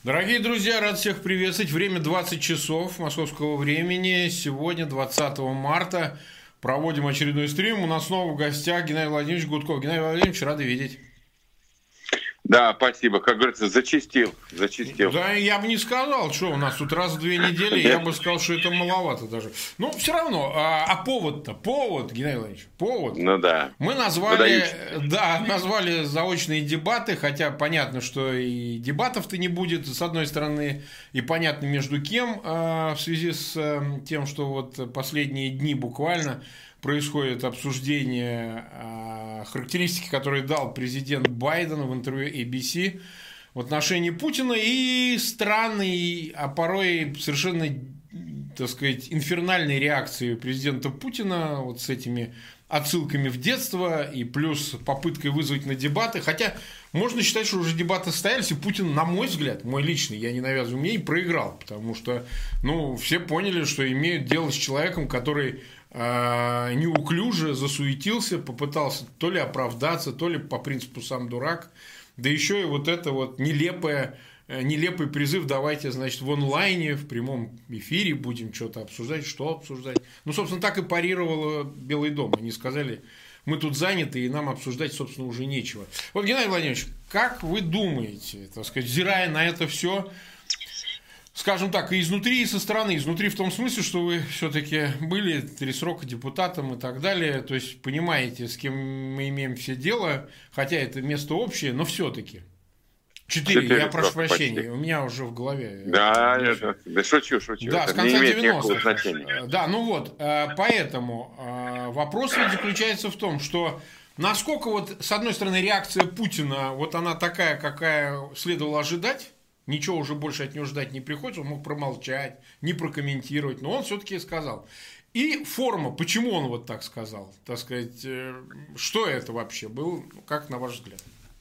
Дорогие друзья, рад всех приветствовать. Время 20 часов московского времени. Сегодня, 20 марта, проводим очередной стрим. У нас снова в гостях Геннадий Владимирович Гудков. Геннадий Владимирович, рады видеть. Да, спасибо. Как говорится, зачастил. Да, я бы не сказал, что у нас тут раз в 2 недели, я бы сказал, что это маловато даже. Но все равно, повод-то, Геннадий Владимирович, повод. Ну да. Мы назвали заочные дебаты, хотя понятно, что и дебатов-то не будет, с одной стороны, и понятно между кем, в связи с тем, что вот последние дни буквально происходит обсуждение характеристики, которые дал президент Байден в интервью ABC в отношении Путина, и странной, а порой совершенно, так сказать, инфернальной реакции президента Путина вот с этими отсылками в детство и плюс попыткой вызвать на дебаты. Хотя можно считать, что уже дебаты состоялись, и Путин, на мой взгляд, мой личный, я не навязываю мнение, проиграл, потому что все поняли, что имеют дело с человеком, который неуклюже засуетился, попытался то ли оправдаться, то ли по принципу сам дурак, да еще и вот это вот нелепый призыв: давайте, значит, в онлайне, в прямом эфире будем что-то обсуждать. Что обсуждать? Собственно, так и парировало Белый дом. Они сказали: мы тут заняты, и нам обсуждать, собственно, уже нечего. Вот, Геннадий Владимирович, как вы думаете, так сказать, взирая на это все, скажем так, и изнутри, и со стороны. Изнутри в том смысле, что вы все-таки были 3 срока депутатом и так далее. То есть понимаете, с кем мы имеем все дело, хотя это место общее, но все-таки. 4, я прошу прощения, почти. У меня уже в голове. Да, шучу. Да, это с конца 90-х. Да, поэтому вопрос ведь заключается в том, что насколько вот, с одной стороны, реакция Путина, вот она такая, какая следовало ожидать. Ничего уже больше от него ждать не приходится, он мог промолчать, не прокомментировать, но он все-таки сказал. И форма, почему он вот так сказал, так сказать, что это вообще было, как на ваш взгляд?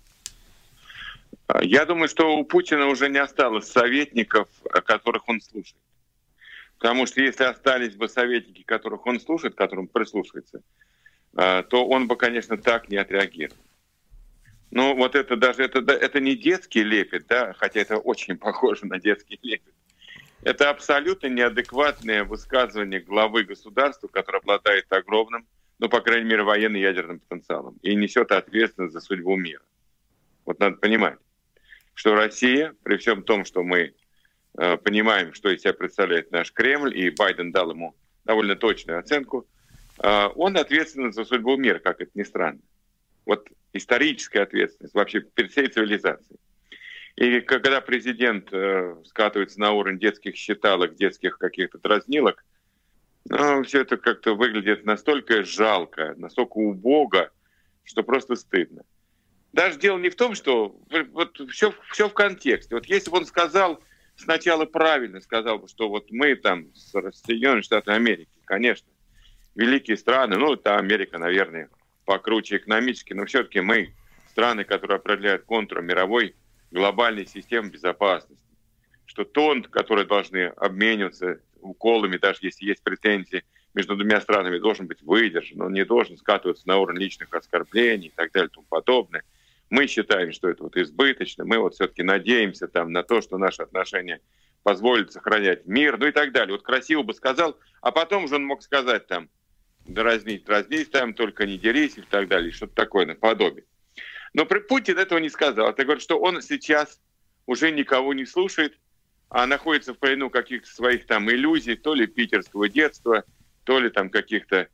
Я думаю, что у Путина уже не осталось советников, которых он слушает. Потому что если остались бы советники, которых он слушает, которым прислушивается, то он бы, конечно, так не отреагировал. Вот это не детский лепет, да, хотя это очень похоже на детский лепет. Это абсолютно неадекватное высказывание главы государства, которое обладает огромным, по крайней мере, военно-ядерным потенциалом и несет ответственность за судьбу мира. Вот надо понимать, что Россия, при всем том, что мы понимаем, что из себя представляет наш Кремль, и Байден дал ему довольно точную оценку, он ответственен за судьбу мира, как это ни странно. Вот историческая ответственность вообще перед всей цивилизацией. И когда президент скатывается на уровень детских считалок, детских каких-то дразнилок, все это как-то выглядит настолько жалко, настолько убого, что просто стыдно. Даже дело не в том, что вот все в контексте. Вот если бы он сказал сначала правильно, сказал бы, что вот мы там с Соединенными Штатами Америки, конечно, великие страны, там Америка, наверное, покруче экономически, но все-таки мы страны, которые определяют контур мировой глобальной системы безопасности. Что тон, который должны обмениваться уколами, даже если есть претензии между 2 странами, должен быть выдержан, он не должен скатываться на уровень личных оскорблений и так далее и тому подобное. Мы считаем, что это избыточно, мы все-таки надеемся на то, что наши отношения позволят сохранять мир, и так далее. Красиво бы сказал, а потом уже он мог сказать дразнись, только не дерись и так далее, что-то такое наподобие. Но Путин этого не сказал. Это говорит, что он сейчас уже никого не слушает, а находится в плену каких-то своих иллюзий, то ли питерского детства, то ли каких-то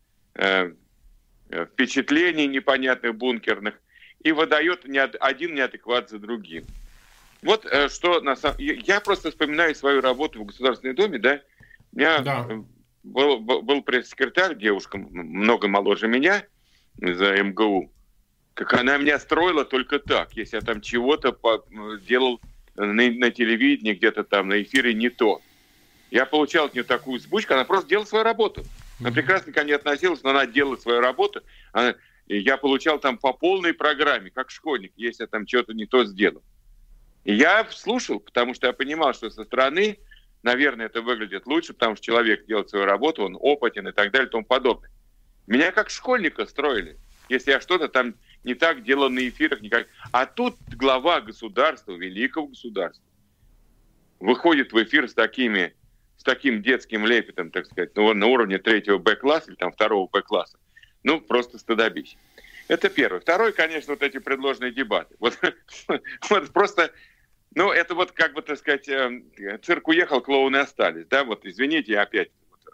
впечатлений непонятных, бункерных, и выдает один неадекват за другим. Вот что я просто вспоминаю свою работу в Государственной Думе, да, у меня был пресс-секретарь, девушка много моложе меня, за МГУ, как она меня строила только так, если я чего-то делал на телевидении, где-то на эфире не то. Я получал от нее такую взбучку, она просто делала свою работу. Она прекрасно ко мне относилась, но она делала свою работу. Я получал по полной программе, как школьник, если я что-то не то сделал. И я слушал, потому что я понимал, что со стороны, наверное, это выглядит лучше, потому что человек делает свою работу, он опытен и так далее и тому подобное. Меня как школьника строили, если я что-то не так делал на эфирах. А тут глава государства, великого государства, выходит в эфир с таким детским лепетом, так сказать, на уровне 3-го Б-класса или там 2-го Б-класса. Ну, просто стыдобище. Это первое. Второе, конечно, вот эти предложенные дебаты. Вот просто, ну, это вот как бы, так сказать, цирк уехал, клоуны остались, да, вот, извините, опять.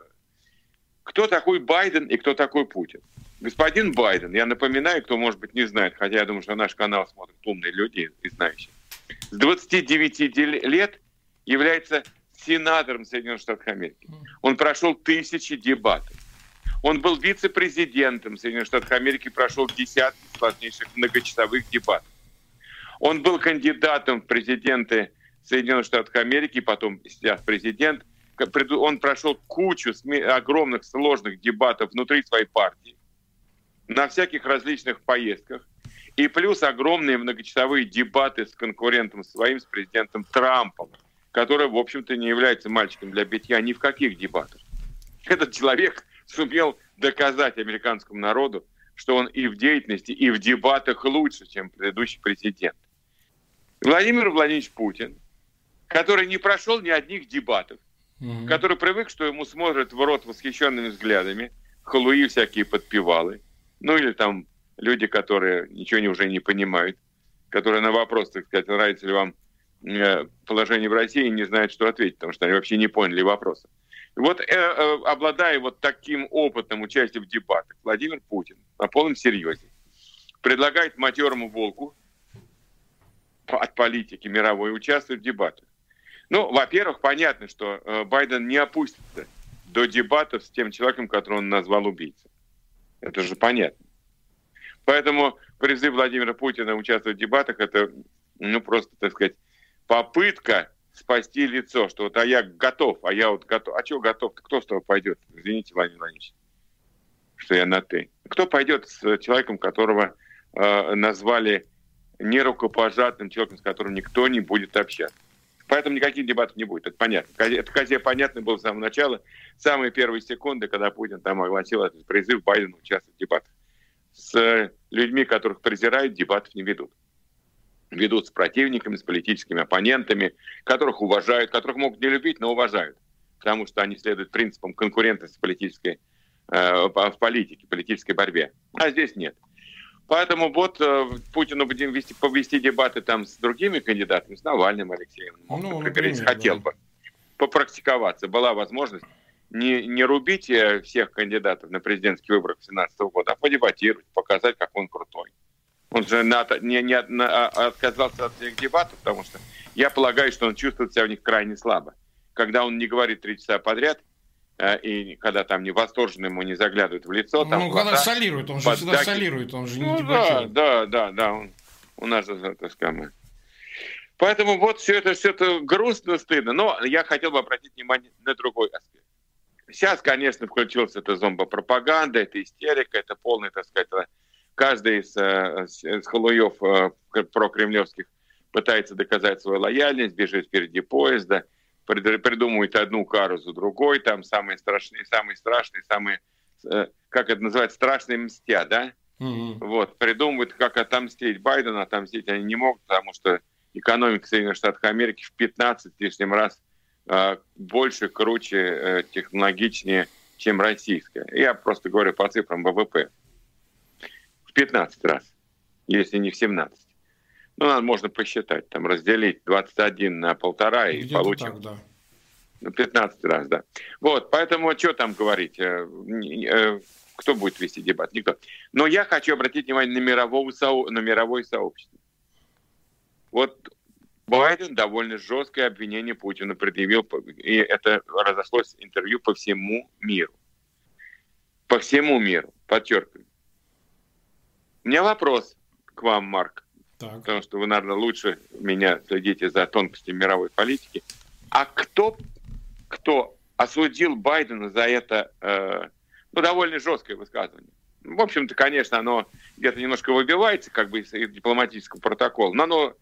Кто такой Байден и кто такой Путин? Господин Байден, я напоминаю, кто, может быть, не знает, хотя я думаю, что наш канал смотрят умные люди и знающие, с 29 лет является сенатором Соединенных Штатов Америки. Он прошел 1000 дебатов. Он был вице-президентом Соединенных Штатов Америки, прошел десятки сложнейших многочасовых дебатов. Он был кандидатом в президенты Соединенных Штатов Америки, потом сейчас президент. Он прошел кучу огромных сложных дебатов внутри своей партии, на всяких различных поездках. И плюс огромные многочасовые дебаты с конкурентом своим, с президентом Трампом, который, в общем-то, не является мальчиком для битья ни в каких дебатах. Этот человек сумел доказать американскому народу, что он и в деятельности, и в дебатах лучше, чем предыдущий президент. Владимир Владимирович Путин, который не прошел ни одних дебатов, который привык, что ему смотрят в рот восхищенными взглядами, халуи всякие подпевалы, ну или там люди, которые ничего уже не понимают, которые на вопрос, так сказать, нравится ли вам положение в России, не знают, что ответить, потому что они вообще не поняли вопроса. Вот обладая вот таким опытом участия в дебатах, Владимир Путин на полном серьезе предлагает матерому волку от политики мировой участвовать в дебатах. Ну, во-первых, понятно, что Байден не опустится до дебатов с тем человеком, которого он назвал убийцей. Это же понятно. Поэтому призыв Владимира Путина участвовать в дебатах — это, ну, просто, так сказать, попытка спасти лицо, что вот я готов, а я вот готов. А чего готов? Кто с тобой пойдет? Извините, Владимир Владимирович, что я на «ты». Кто пойдет с человеком, которого назвали нерукопожатным, человеком, с которым никто не будет общаться? Поэтому никаких дебатов не будет, это понятно. Это, кстати, понятно было с самого начала, самые первые секунды, когда Путин там огласил этот призыв Байдена участвовать в дебатах. С людьми, которых презирают, дебатов не ведут. Ведут с противниками, с политическими оппонентами, которых уважают, которых могут не любить, но уважают. Потому что они следуют принципам конкурентности политической, в политике, политической борьбе. А здесь нет. Поэтому вот Путину будем повести дебаты там с другими кандидатами, с Навальным, Алексеем, например, если хотел бы попрактиковаться. Была возможность не рубить всех кандидатов на президентские выборы 2017 года, а подебатировать, показать, как он крутой. Он же отказался от всех дебатов, потому что я полагаю, что он чувствует себя в них крайне слабо. Когда он не говорит 3 часа подряд, и когда там не восторженно ему не заглядывают в лицо. Там ну, когда солирует, он же всегда солирует, он же не дебатирует. Да, у нас же это скамы. Поэтому вот все это грустно, стыдно. Но я хотел бы обратить внимание на другой аспект. Сейчас, конечно, включилась эта зомбопропаганда, это истерика, это полный, так сказать, каждый из халуев прокремлевских пытается доказать свою лояльность, бежит впереди поезда, придумывает одну кару за другой, там самые страшные, как это называется, страшные мстят, да? Вот, придумывают, как отомстить Байдену, отомстить они не могут, потому что экономика Соединенных Штатов Америки в 15 с лишним раз больше, круче, технологичнее, чем российская. Я просто говорю по цифрам ВВП. В 15 раз, если не в 17. Ну, можно посчитать, там разделить 21 на 1,5 и где-то получим. Так, да. 15 раз, да. Вот, поэтому что там говорить? Кто будет вести дебат? Никто. Но я хочу обратить внимание на мировое сообщество. Вот Байден довольно жесткое обвинение Путину предъявил, и это разошлось интервью по всему миру. По всему миру, подчеркиваю. У меня вопрос к вам, Марк. Так. Потому что вы, наверное, лучше меня следите за тонкостями мировой политики. А кто осудил Байдена за это довольно жесткое высказывание? В общем-то, конечно, оно где-то немножко выбивается как бы из дипломатического протокола, но оно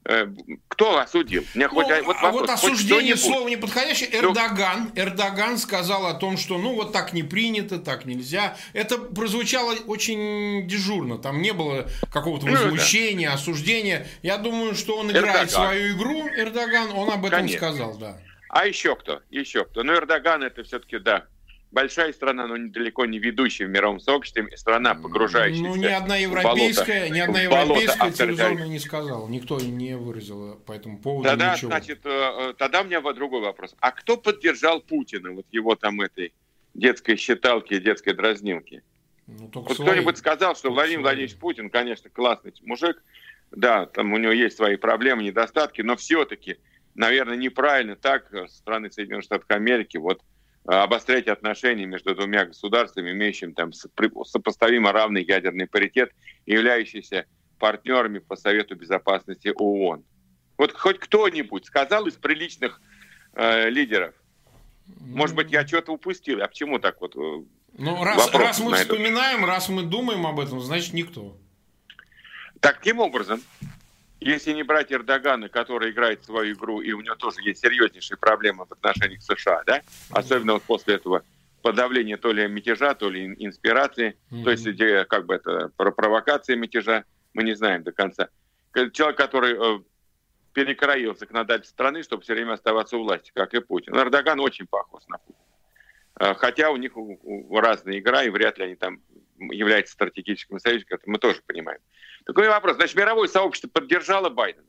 кто осудил? Мне вот осуждение слово неподходящее. Эрдоган сказал о том, что вот так не принято, так нельзя. Это прозвучало очень дежурно. Там не было какого-то возмущения, осуждения. Я думаю, что он играет свою игру, Эрдоган, он об этом сказал, да. А еще кто? Эрдоган это все-таки, большая страна, но далеко не ведущая в мировом сообществе, страна, погружающаяся ни одна европейская цивилизованная не сказала, никто не выразил по этому поводу ничего. Тогда у меня другой вопрос. А кто поддержал Путина, его там этой детской считалки, детской дразнилки? Кто-нибудь сказал, что Владимир Владимирович Путин, конечно, классный мужик, там у него есть свои проблемы, недостатки, но все-таки, наверное, неправильно так страны Соединенных Штатов Америки обострять отношения между двумя государствами, имеющими там сопоставимо равный ядерный паритет и являющиеся партнерами по Совету Безопасности ООН. Хоть кто-нибудь сказал из приличных лидеров? Может быть, я что-то упустил? А почему так раз мы вспоминаем, раз мы думаем об этом, значит, никто. Таким образом, если не брать Эрдогана, который играет свою игру, и у него тоже есть серьезнейшие проблемы в отношениях с США, особенно после этого подавления то ли мятежа, то ли инспирации, то есть идея это про провокации мятежа, мы не знаем до конца. Человек, который перекроил законодательство страны, чтобы все время оставаться у власти, как и Путин. Эрдоган очень похож на Путина. Хотя у них разная игра, и вряд ли они там являются стратегическим союзником, это мы тоже понимаем. Такой вопрос. Значит, мировое сообщество поддержало Байдена?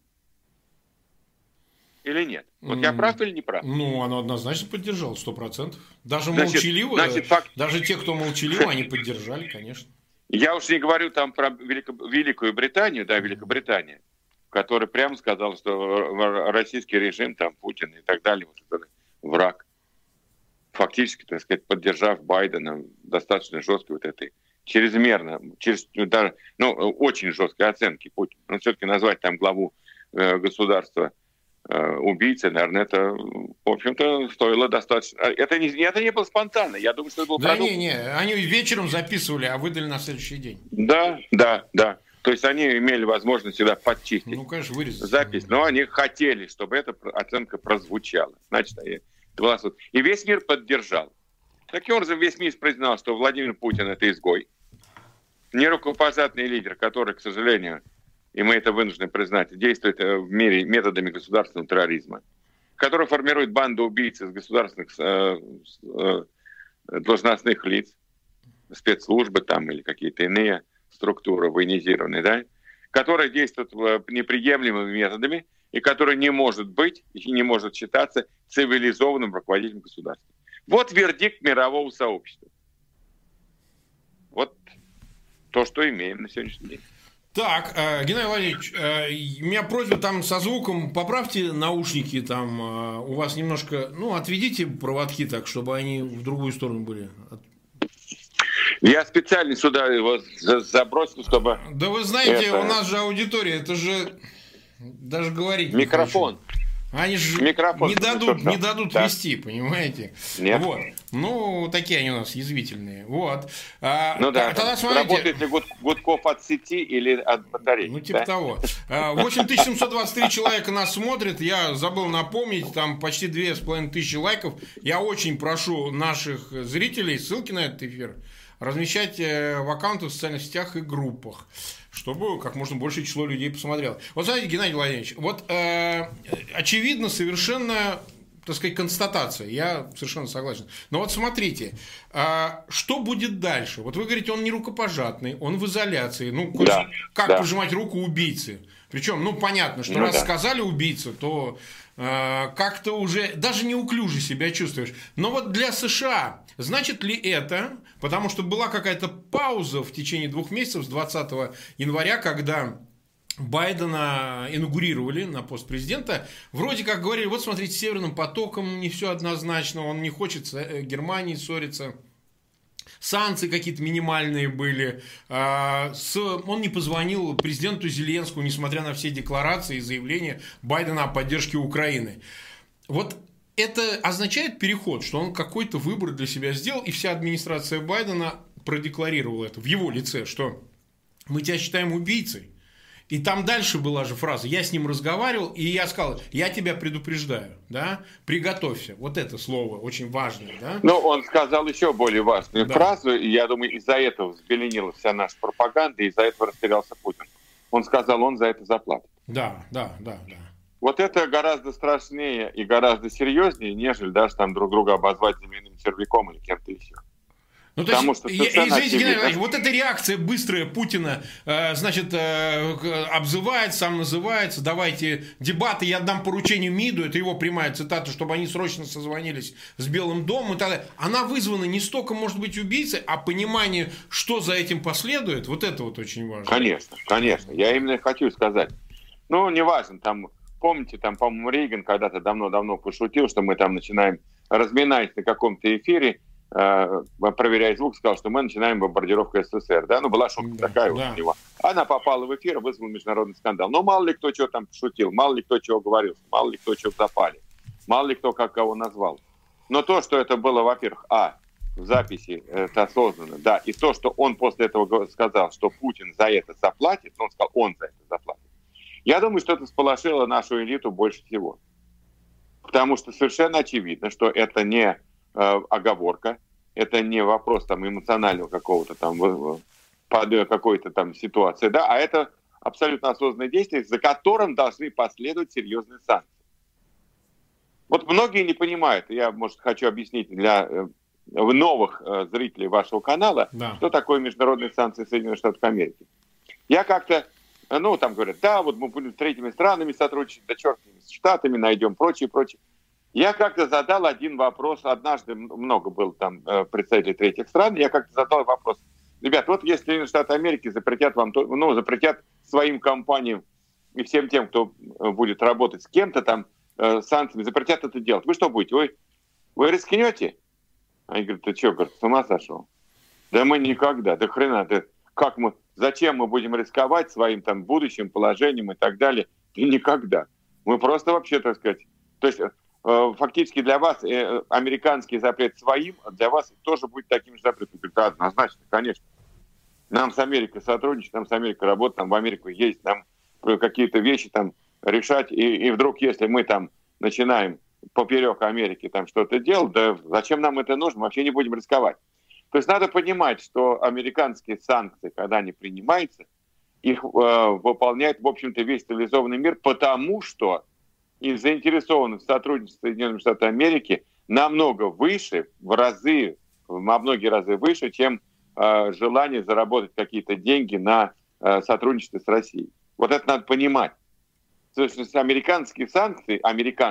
Или нет? Я прав или не прав? Оно однозначно поддержало, 100%. Даже молчаливо, даже те, кто молчаливо, они поддержали, конечно. Я уж не говорю там про Великую Британию, Великобритания, которая прямо сказала, что российский режим, там Путин и так далее, это враг. Фактически, так сказать, поддержав Байдена достаточно жесткой этой чрезмерно, даже, очень жесткой оценки Путина. Но все-таки назвать там главу государства убийцей, наверное, это, в общем-то, стоило достаточно. Это не было спонтанно. Я думаю, что это был продукт. Они вечером записывали, а выдали на следующий день. Да. То есть они имели возможность всегда подчистить конечно, вырезать запись, но они хотели, чтобы эта оценка прозвучала. Значит, и весь мир поддержал. Таким образом, весь мир признал, что Владимир Путин – это изгой. Нерукопожатный лидер, который, к сожалению, и мы это вынуждены признать, действует в мире методами государственного терроризма, который формирует банду убийц из государственных должностных лиц, спецслужбы там или какие-то иные структуры военизированные, которые действуют неприемлемыми методами и который не может быть и не может считаться цивилизованным руководителем государства. Вот вердикт мирового сообщества. Вот то, что имеем на сегодняшний день. Так, Геннадий Владимирович, у меня просьба там со звуком, поправьте наушники, там у вас немножко, отведите проводки так, чтобы они в другую сторону были. Я специально сюда его забросил, чтобы... Да вы знаете, у нас же аудитория, это же даже говорить микрофон. Они же не дадут вести, понимаете? Нет. Такие они у нас язвительные. Тогда смотрите. Работает ли Гудков от сети или от батареи? Типа того. 8723 человека нас смотрят. Я забыл напомнить, там почти 2500 лайков. Я очень прошу наших зрителей, ссылки на этот эфир, размещать в аккаунтах в социальных сетях и группах, чтобы как можно большее число людей посмотрело. Знаете, Геннадий Владимирович, очевидно совершенно, так сказать, констатация, я совершенно согласен. Но смотрите, что будет дальше? Вы говорите, он не рукопожатный, он в изоляции. Как пожимать руку убийцы? Причем, понятно, что раз сказали убийца, то как-то уже даже неуклюже себя чувствуешь. Но для США значит ли это, потому что была какая-то пауза в течение 2 месяцев с 20 января, когда Байдена инаугурировали на пост президента, вроде как говорили, смотрите, с Северным потоком не все однозначно, он не хочет с Германией ссориться. Санкции какие-то минимальные были. Он не позвонил президенту Зеленскому, несмотря на все декларации и заявления Байдена о поддержке Украины. Это означает переход, что он какой-то выбор для себя сделал, и вся администрация Байдена продекларировала это в его лице, что мы тебя считаем убийцей. И там дальше была же фраза, я с ним разговаривал, и я сказал, я тебя предупреждаю, да, приготовься. Вот это слово очень важное, да. Но он сказал еще более важную фразу, и я думаю, из-за этого взбеленила вся наша пропаганда, и из-за этого растерялся Путин. Он сказал, он за это заплатит. Да. Вот это гораздо страшнее и гораздо серьезнее, нежели даже там друг друга обозвать земляным червяком или кем-то еще. Ну, то есть, извините, Геннадий, вот эта реакция быстрая Путина, значит, обзывает, сам называется, давайте дебаты, я отдам поручение МИДу, это его прямая цитата, чтобы они срочно созвонились с Белым домом и так далее. Она вызвана не столько, может быть, убийцей, а понимание, что за этим последует, вот это вот очень важно. Конечно, я именно хочу сказать. Ну, неважно, там, помните, там, по-моему, Рейган когда-то давно-давно пошутил, что мы там начинаем, разминаясь на каком-то эфире, проверяя звук, сказал, что мы начинаем бомбардировку СССР. Да? Ну, была шутка такая вот у него. Она попала в эфир, вызвала международный скандал. Но мало ли кто что там шутил, мало ли кто чего говорил, мало ли кто чего запали, мало ли кто как кого назвал. Но то, что это было, во-первых, в записи это осознанно, да, и то, что он после этого сказал, что Путин за это заплатит, он сказал, он за это заплатит. Я думаю, что это всполошило нашу элиту больше всего. Потому что совершенно очевидно, что это не оговорка, это не вопрос там эмоционального какого-то там какой-то там ситуации, да, а это абсолютно осознанное действие, за которым должны последовать серьезные санкции. Вот многие не понимают, я, может, хочу объяснить для новых зрителей вашего канала, что такое международные санкции Соединенных Штатов Америки. Я как-то, там говорят, да, вот мы будем с третьими странами сотрудничать, да черт с Штатами, найдем прочее. Я как-то задал один вопрос, однажды много было там представителей третьих стран, я как-то задал вопрос, ребят, вот если Соединенные Штаты Америки запретят вам, запретят своим компаниям и всем тем, кто будет работать с кем-то там, санкциями, запретят это делать, вы что будете? Вы рискнете? Они говорят, ты что, с ума сошел? Да мы никогда, да хрена, зачем мы будем рисковать своим там будущим положением и так далее? Да никогда. Мы просто вообще, так сказать, то есть фактически для вас американский запрет своим, а для вас тоже будет таким же запретом. Да, однозначно, конечно. Нам с Америкой сотрудничать, нам с Америкой работать, нам в Америку ездить, нам какие-то вещи там решать. И вдруг, если мы там начинаем поперек Америки там что-то делать, да зачем нам это нужно? Мы вообще не будем рисковать. То есть надо понимать, что американские санкции, когда они принимаются, их выполняет, в общем-то, весь цивилизованный мир, потому что и заинтересованность в сотрудничестве с Соединенными Штатами Америки намного выше, во многие разы выше, чем желание заработать какие-то деньги на сотрудничестве с Россией. Вот это надо понимать. То есть американские санкции,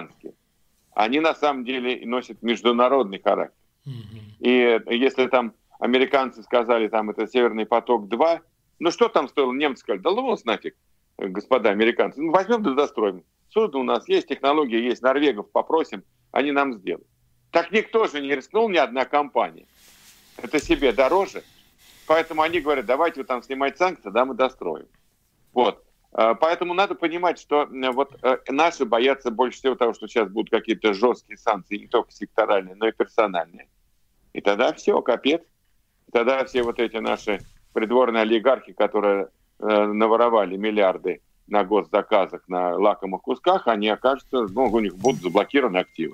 они на самом деле носят международный характер. И если там американцы сказали, там это «Северный поток-2», что там стоило? Немцы сказали, да ну нафиг, господа американцы, возьмем да достроим. Судно у нас есть, технология есть, норвегов попросим, они нам сделают. Так никто же не рискнул, ни одна компания. Это себе дороже. Поэтому они говорят, давайте вы там снимать санкции, да, мы достроим. Вот. Поэтому надо понимать, что наши боятся больше всего того, что сейчас будут какие-то жесткие санкции, не только секторальные, но и персональные. И тогда все, капец. Тогда все вот эти наши придворные олигархи, которые наворовали миллиарды на госзаказах, на лакомых кусках, они окажутся, у них будут заблокированы активы.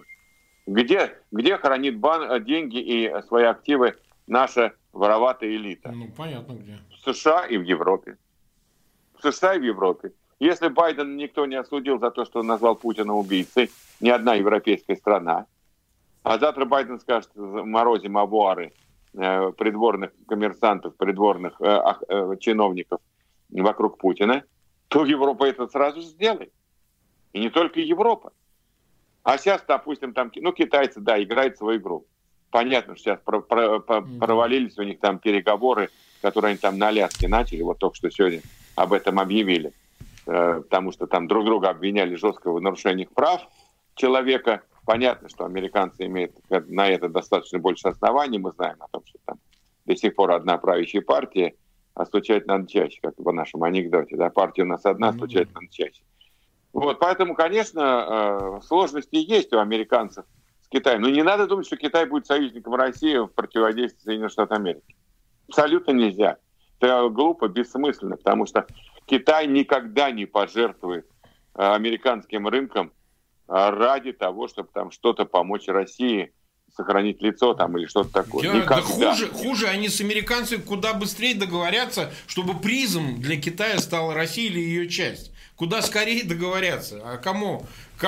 Где хранит деньги и свои активы наша вороватая элита? Понятно где. В США и в Европе. В США и в Европе. Если Байдена никто не осудил за то, что он назвал Путина убийцей, ни одна европейская страна, а завтра Байден скажет, морозим авуары придворных коммерсантов, придворных чиновников вокруг Путина, то Европа это сразу же сделает. И не только Европа. А сейчас, допустим, там, китайцы, да, играют свою игру. Понятно, что сейчас провалились у них там переговоры, которые они там на Аляске начали, вот только что сегодня об этом объявили. Потому что там друг друга обвиняли жестко в нарушениях прав человека. Понятно, что американцы имеют на это достаточно больше оснований. Мы знаем о том, что там до сих пор одна правящая партия, а стучать надо чаще, как в нашем анекдоте. Да? Партия у нас одна, стучать надо чаще. Вот, поэтому, конечно, сложности есть у американцев с Китаем. Но не надо думать, что Китай будет союзником России в противодействии Соединенных Штатов Америки. Абсолютно нельзя. Это глупо, бессмысленно, потому что Китай никогда не пожертвует американским рынком ради того, чтобы там что-то помочь России сохранить лицо там или что-то такое. Да хуже они с американцами куда быстрее договорятся, чтобы призом для Китая стала Россия или ее часть. Куда скорее договорятся. А кому?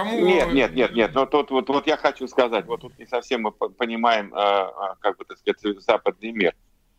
Нет. Но тут вот я хочу сказать, вот тут не совсем мы понимаем, как бы, так сказать, западный мир.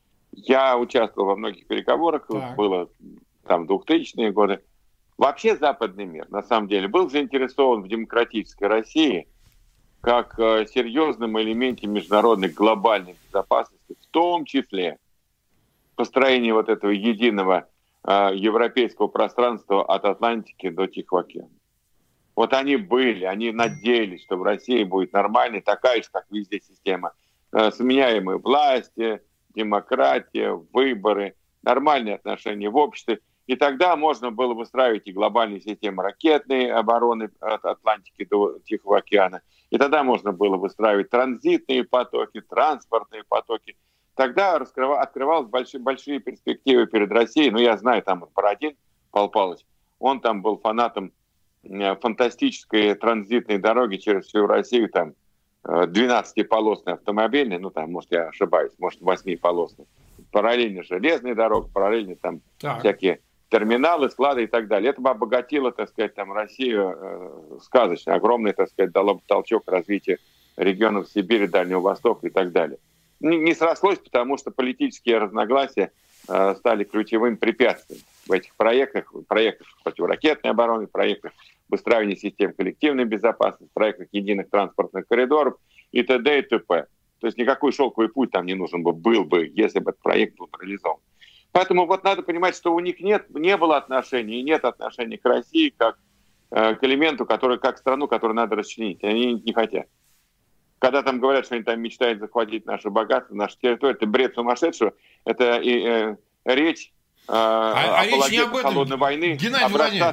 Я участвовал во многих переговорах, было там 2000-е годы. Вообще западный мир, на самом деле, был заинтересован в демократической России как серьезном элементе международной глобальной безопасности, в том числе построение вот этого единого европейского пространства от Атлантики до Тихого океана. Вот они надеялись, что в России будет нормальная, такая же, как везде, система сменяемой власти, демократия, выборы, нормальные отношения в обществе. И тогда можно было выстраивать и глобальные системы ракетной обороны от Атлантики до Тихого океана. И тогда можно было выстраивать транзитные потоки, транспортные потоки. Тогда открывались большие перспективы перед Россией. Ну, я знаю, там Бородин, Павел Павлович, он там был фанатом фантастической транзитной дороги через всю Россию, там 12-полосный автомобильный, ну, там, может, я ошибаюсь, может, 8-полосный. Параллельно железная дорога, параллельно там всякие терминалы, склады и так далее. Это бы обогатило, так сказать, там Россию сказочно. Огромный, так сказать, дало бы толчок развитию регионов Сибири, Дальнего Востока и так далее. Не срослось, потому что политические разногласия стали ключевым препятствием в этих проектах противоракетной обороны, проектах выстраивания систем коллективной безопасности, проектах единых транспортных коридоров и т.д. и т.п. То есть никакой шелковый путь там не нужен был бы, если бы этот проект был реализован. Поэтому вот надо понимать, что у них не было отношений и нет отношений к России как к элементу, как страну, которую надо расчленить. Они не хотят. Когда там говорят, что они там мечтают захватить наше богатство, нашу территорию, это бред сумасшедшего. Это речь апологетов холодной войны образца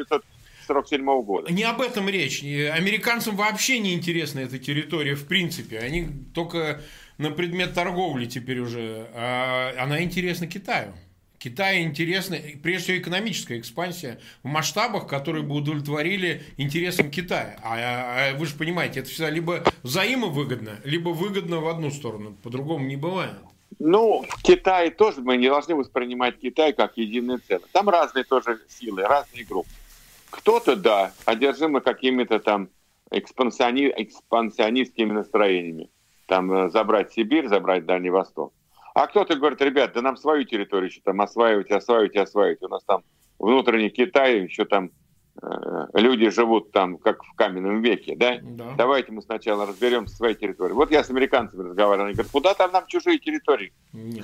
1947 года. Не об этом речь. Американцам вообще не интересна эта территория в принципе. Они только на предмет торговли теперь уже. Она интересна Китаю. Китаю интересна, прежде всего, экономическая экспансия в масштабах, которые бы удовлетворили интересам Китая. А вы же понимаете, это всегда либо взаимовыгодно, либо выгодно в одну сторону. По-другому не бывает. Ну, в Китае тоже мы не должны воспринимать Китай как единое целое. Там разные тоже силы, разные группы. Кто-то, да, одержимы какими-то там экспансионистскими настроениями. Там забрать Сибирь, забрать Дальний Восток. А кто-то говорит, ребят, да нам свою территорию еще там осваивать. У нас там внутренний Китай, еще там люди живут там, как в каменном веке, да? Да. Давайте мы сначала разберемся в своей территории. Вот я с американцами разговаривал, они говорят, куда там нам чужие территории?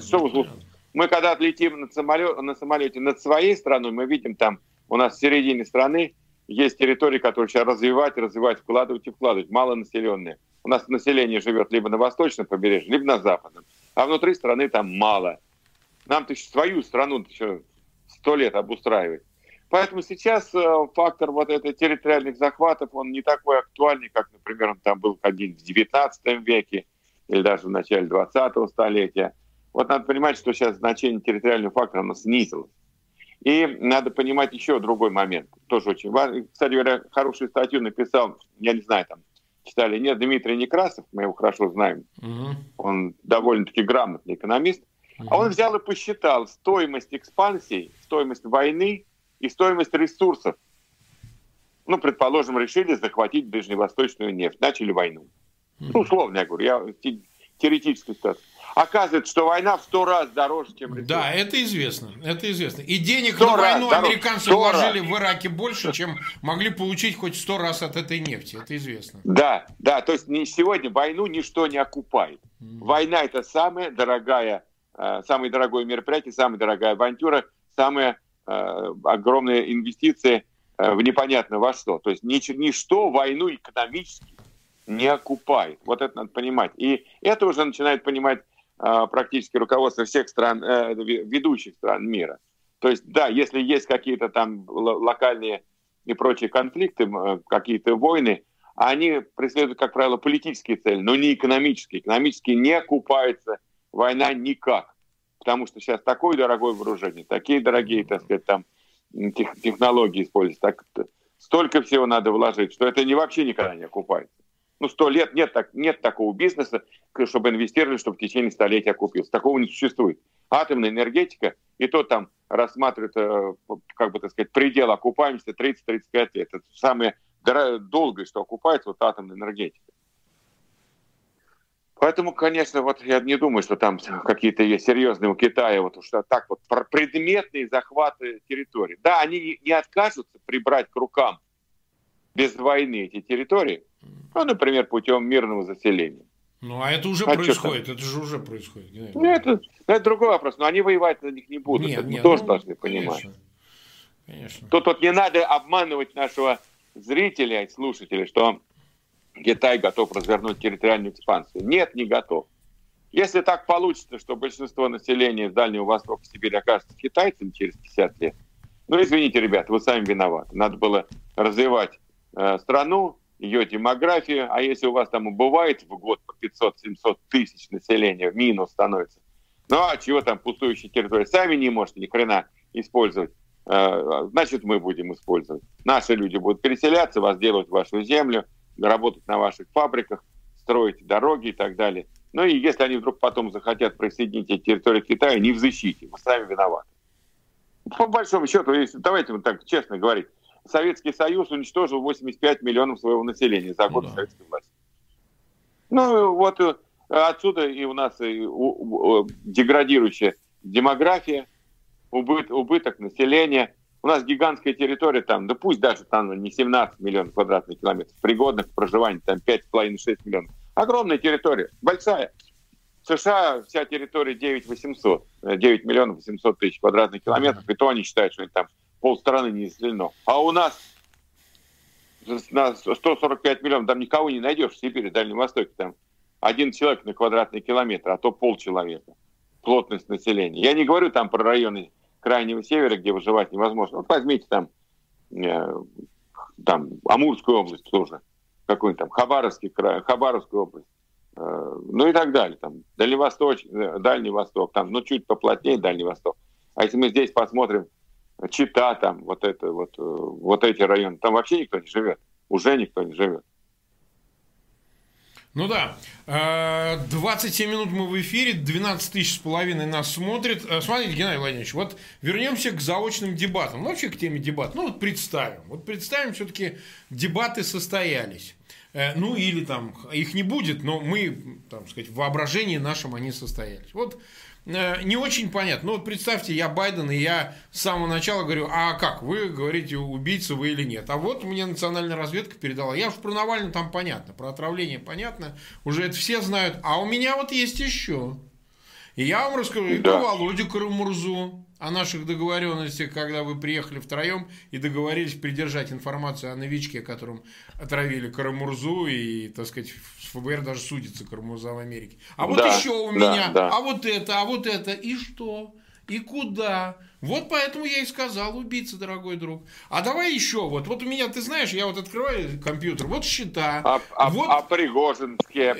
Мы когда летим на самолете над своей страной, мы видим там, у нас в середине страны есть территории, которые сейчас развивать, вкладывать, малонаселенные. У нас население живет либо на восточном побережье, либо на западном. А внутри страны там мало. Нам-то свою страну еще 100 лет обустраивать. Поэтому сейчас фактор вот этих территориальных захватов, он не такой актуальный, как, например, он там был один в 19 веке или даже в начале 20-го столетия. Вот надо понимать, что сейчас значение территориального фактора, оно снизилось. И надо понимать еще другой момент, тоже очень важный. Кстати говоря, хорошую статью написал, я не знаю, там читали, нет, Дмитрий Некрасов, мы его хорошо знаем, он довольно-таки грамотный экономист, а он взял и посчитал стоимость экспансии, стоимость войны и стоимость ресурсов. Ну, предположим, решили захватить ближневосточную нефть, начали войну. Ну, условно я говорю, я теоретически ситуация. Оказывается, что война в 100 раз дороже, чем ресурсы. Да, это известно. И денег на войну американцы вложили в Ираке больше, чем могли получить хоть 100 раз от этой нефти. Это известно. Да, то есть сегодня войну ничто не окупает. Война — это самое дорогое мероприятие, самая дорогая авантюра, самая огромная инвестиция в непонятно во что. То есть ничто войну экономически не окупает. Вот это надо понимать. И это уже начинает понимать практически руководство всех стран, ведущих стран мира. То есть, да, если есть какие-то там локальные и прочие конфликты, какие-то войны, они преследуют, как правило, политические цели, но не экономические. Экономически не окупается война никак. Потому что сейчас такое дорогое вооружение, такие дорогие, так сказать, там технологии использовать. Так, столько всего надо вложить, что это вообще никогда не окупается. 100 лет нет такого бизнеса, чтобы инвестировали, чтобы в течение столетия окупился. Такого не существует. Атомная энергетика, и то там рассматривают, предел окупаемости 30-35 лет. Это самое долгое, что окупается, атомная энергетика. Поэтому, конечно, я не думаю, что там какие-то есть серьезные у Китая, что так предметные захваты территорий. Да, они не откажутся прибрать к рукам без войны эти территории, например, путем мирного заселения. А это уже происходит, это же уже происходит. Это другой вопрос, но они воевать на них не будут, мы тоже должны понимать. Конечно. Тут не надо обманывать нашего зрителя и слушателя, что Китай готов развернуть территориальную экспансию. Нет, не готов. Если так получится, что большинство населения с Дальнего Востока и Сибири окажется китайцами через 50 лет, извините, ребята, вы сами виноваты. Надо было развивать страну, ее демографию, а если у вас там убывает в год по 500-700 тысяч населения, в минус становится, а чего там пустующие территории, сами не можете ни хрена использовать, значит, мы будем использовать. Наши люди будут переселяться, возделывать вашу землю, работать на ваших фабриках, строить дороги и так далее. И если они вдруг потом захотят присоединить эти территории к Китаю, не в защите, вы сами виноваты. По большому счету, давайте так честно говорить, Советский Союз уничтожил 85 миллионов своего населения за годы советской власти. Отсюда и у нас деградирующая демография, убыток населения. У нас гигантская территория, пусть даже там не 17 миллионов квадратных километров, пригодных к проживанию, 5,5-6 миллионов. Огромная территория, большая. В США вся территория 9 миллионов 800 тысяч квадратных километров, и то они считают, что там полстраны не заселено. А у нас на 145 миллионов, там никого не найдешь в Сибири, в Дальнем Востоке, там 1 человек на квадратный километр, а то полчеловека. Плотность населения. Я не говорю там про районы Крайнего Севера, где выживать невозможно. Возьмите там Амурскую область тоже, какой-нибудь там Хабаровский край, Хабаровскую область, и так далее. Там Дальний Восток, чуть поплотнее Дальний Восток. А если мы здесь посмотрим Чита, эти районы, там вообще никто не живет. Уже никто не живет. 27 минут мы в эфире, 12 тысяч с половиной нас смотрит. Смотрите, Геннадий Владимирович, вернемся к заочным дебатам. Вообще к теме дебатов. Представим, все-таки дебаты состоялись. Или их не будет, но мы, в воображении нашем они состоялись. Не очень понятно. Представьте, я Байден, и я с самого начала говорю, а как, вы говорите, убийца вы или нет? А мне национальная разведка передала. Я уж про Навального там понятно, про отравление понятно, уже это все знают. А у меня есть еще. И я вам расскажу и про Володю Карамурзу, о наших договоренностях, когда вы приехали втроем и договорились придержать информацию о новичке, которым отравили Карамурзу, и, ФБР даже судится Карамурза в Америке. Еще у меня, а вот это, и что? И куда? Поэтому я и сказал, убийца, дорогой друг. А давай еще, у меня, ты знаешь, я открываю компьютер, счета. Пригожинские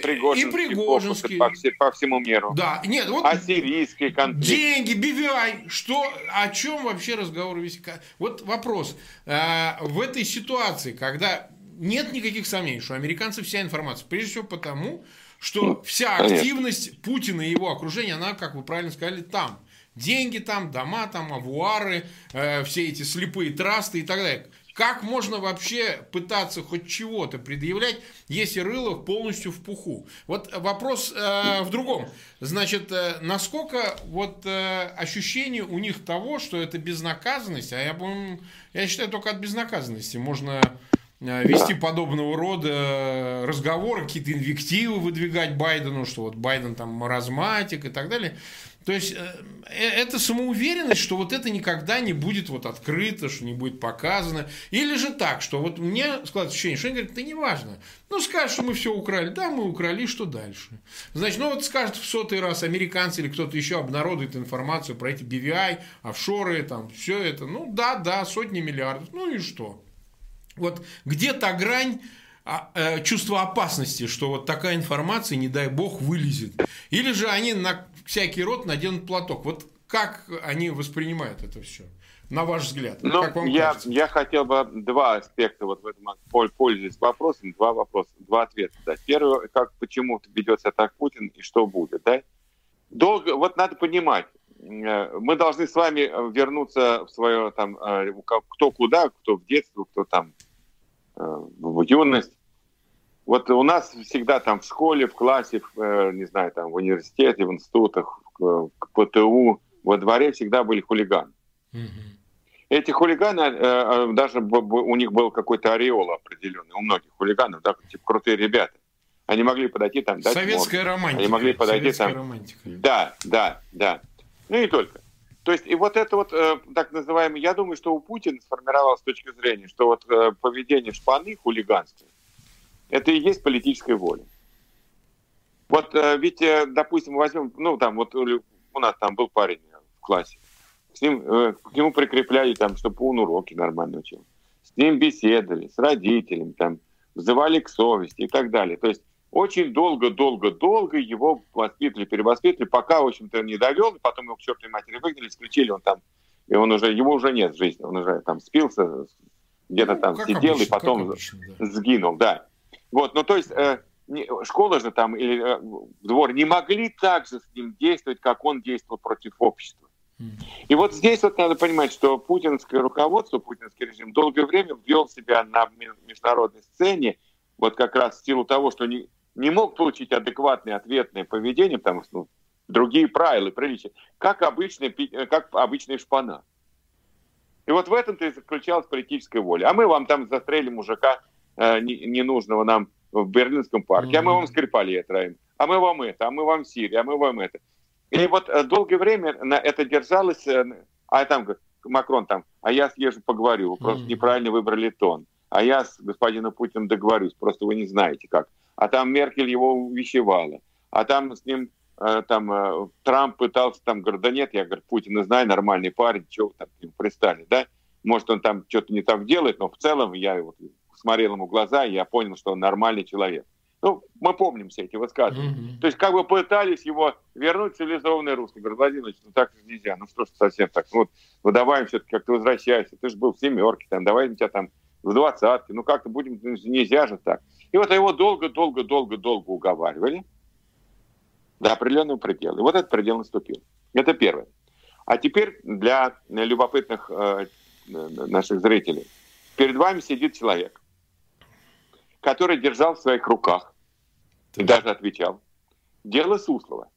по всему миру. Да, нет, сирийский конфликт. Деньги, BVI, о чем вообще разговор весь? Вопрос. В этой ситуации, когда нет никаких сомнений, что американцы вся информация, прежде всего потому, что вся активность Путина и его окружения, она, как вы правильно сказали, там. Деньги там, дома там, авуары, все эти слепые трасты и так далее. Как можно вообще пытаться хоть чего-то предъявлять, если Рылов полностью в пуху? Вопрос в другом. Значит, насколько ощущение у них того, что это безнаказанность, а я считаю, только от безнаказанности можно вести подобного рода разговоры, какие-то инвективы выдвигать Байдену, что Байден там маразматик и так далее. То есть, это самоуверенность, что это никогда не будет открыто, что не будет показано. Или же так, что мне складывается ощущение, что они говорят, это не важно. Скажут, что мы все украли. Да, мы украли, что дальше? Значит, скажут в 100-й раз американцы или кто-то еще обнародует информацию про эти BVI, офшоры, все это. Да, сотни миллиардов. И что? Где та грань чувства опасности, что такая информация, не дай бог, вылезет. Или же они на всякий род наденут платок. Как они воспринимают это все? на ваш взгляд? Ну, как вам я хотел бы два аспекта вот в этом, пользуясь вопросом, два ответа дать. Первый, почему ведется так Путин и что будет, да? Долго, вот надо понимать, мы должны с вами вернуться в свое, там, кто куда, кто в детство, кто там в юность. Вот у нас всегда там в школе, в классе, не знаю, там в университете, в институтах, в ПТУ, во дворе всегда были хулиганы. Эти хулиганы, даже у них был какой-то ореол определенный, у многих хулиганов, да, типа крутые ребята. Они могли подойти там, дать советская морду. романтика. Они могли подойти там. Романтика. Да. Ну и только. То есть, и вот это вот так называемое, я думаю, что у Путина сформировалась точка зрения, что вот поведение шпаны, хулиганство, это и есть политическая воля. Вот ведь, допустим, возьмем, ну там вот у нас там был парень в классе, к нему прикрепляли там, чтобы он уроки нормально учил. С ним беседовали, с родителями, там, взывали к совести и так далее. То есть очень долго его воспитывали, перевоспитывали, пока, в общем-то, не довел, и потом его к чертовой матери выгнали, исключили, он там, и его уже нет в жизни, он уже там спился, где-то там сидел, обычно, и потом сгинул, да. Вот, ну то есть школа же там или двор не могли так же с ним действовать, как он действовал против общества. И вот здесь вот надо понимать, что путинское руководство, путинский режим долгое время ввел себя на международной сцене, вот как раз в силу того, что не мог получить адекватное ответное поведение, потому что другие правила, приличия, как обычная шпана. И вот в этом-то и заключалась политическая воля. А мы вам там застрелим мужика ненужного нам в Берлинском парке, а мы вам Скрипалей отравим, а мы вам это, а мы вам Сирию, а мы вам это. И вот долгое время на это держалось, а там Макрон там, а я съезжу поговорю, вы просто неправильно выбрали тон, а я с господином Путиным договорюсь, просто вы не знаете как. А там Меркель его увещевала, а там с ним там Трамп пытался, там, говорит, да нет, я, говорю, Путина знаю, нормальный парень, чего вы там к нему пристали, да? Может, он там что-то не так делает, но в целом я вот смотрел ему в глаза, и я понял, что он нормальный человек. Ну, мы помним все эти высказывания. То есть, как бы пытались его вернуть в цивилизованное русло. Говорят, Владимир, ну так же нельзя, ну что ж совсем так. Ну давай все-таки как-то возвращайся. Ты же был в семерке, там, давай мы тебя там в 20-ке. Ну как-то будем, нельзя же так. И вот его долго уговаривали до определенного предела. И вот этот предел наступил. Это первое. А теперь для любопытных наших зрителей. Перед вами сидит человек, который держал в своих руках и даже отвечал. Дело Суслова.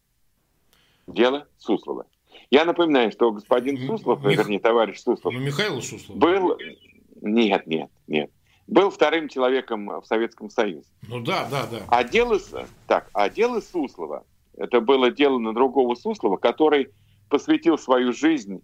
Я напоминаю, что господин Суслов, вернее, товарищ Суслов, Михаил Суслов был... Нет. Был вторым человеком в Советском Союзе. Ну да. А дело Суслова, это было дело на другого Суслова, который посвятил свою жизнь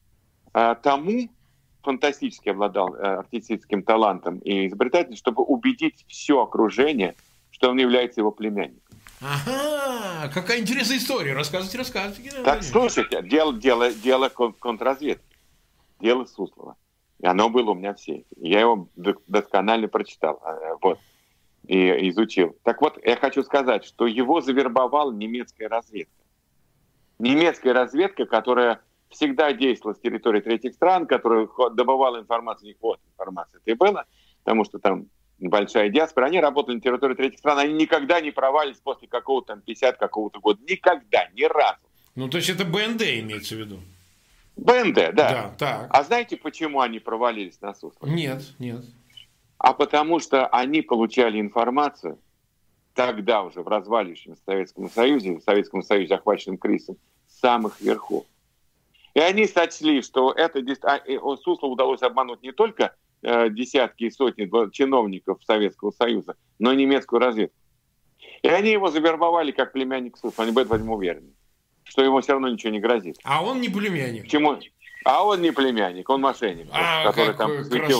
тому, фантастически обладал артистическим талантом и изобретательностью, чтобы убедить все окружение, что он является его племянником. Ага, какая интересная история. Рассказывайте. Так, слушайте, дело контрразведки. Дело Суслова. И оно было у меня в сейфе. Я его досконально прочитал. Вот. И изучил. Так вот, я хочу сказать, что его завербовала немецкая разведка. Немецкая разведка, которая всегда действовала с территории третьих стран, которая добывала информацию, не вот информация это и было, потому что там большая диаспора, они работали на территории третьих стран, они никогда не провалились после какого-то там 50 какого-то года. Никогда, ни разу. Ну, то есть это БНД имеется в виду? БНД, да. Да, так. А знаете, почему они провалились на Суслове? Нет. А потому что они получали информацию тогда уже в развалившемся Советском Союзе, охваченном кризисом, с самых верхов. И они сочли, что это Суслову удалось обмануть не только десятки и сотни чиновников Советского Союза, но и немецкую разведку. И они его завербовали как племянник Суслова. Они были в этом уверены, что ему все равно ничего не грозит. А он не племянник. Почему? А он не племянник, он мошенник, который там посвятил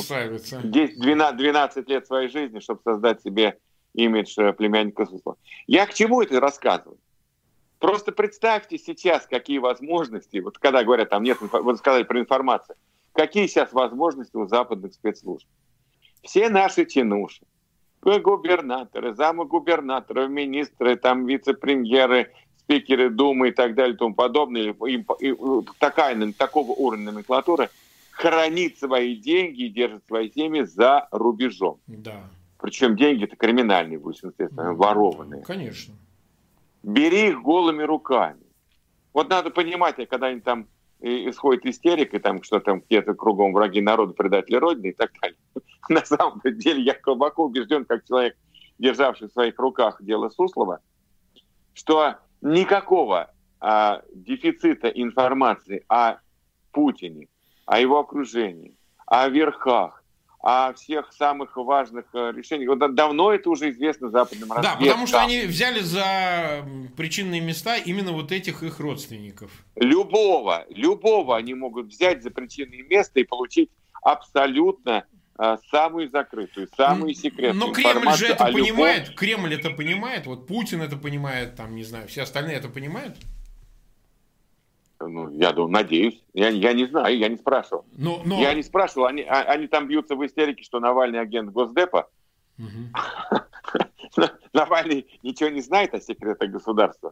12 лет своей жизни, чтобы создать себе имидж племянника Суслова. Я к чему это рассказываю? Просто представьте сейчас, какие возможности, вот когда говорят, там нет, вы сказали про информацию, какие сейчас возможности у западных спецслужб. Все наши чинуши, губернаторы, замы губернаторов, министры, там вице-премьеры, спикеры Думы и так далее и тому подобное, такого уровня номенклатуры, хранит свои деньги и держит свои семьи за рубежом. Да. Причем деньги-то криминальные, в большинстве, ворованные. Конечно. Бери их голыми руками. Вот надо понимать, когда они там исходит истерика, там, что там где-то кругом враги народа, предатели Родины и так далее. На самом деле я глубоко убежден, как человек, державший в своих руках дело Суслова, что никакого дефицита информации о Путине, о его окружении, о верхах, о всех самых важных решениях. Вот давно это уже известно западным разведкам. Да, потому что они взяли за причинные места именно вот этих их родственников. Любого они могут взять за причинное место и получить абсолютно самую закрытую, самую секретную информацию. Но Кремль же это понимает. Кремль это понимает. Вот Путин это понимает, там, не знаю, все остальные это понимают. Ну, я думаю, надеюсь. Я не знаю, я не спрашивал. Но... Я не спрашивал, они там бьются в истерике, что Навальный агент Госдепа. Навальный ничего не знает о секретах государства.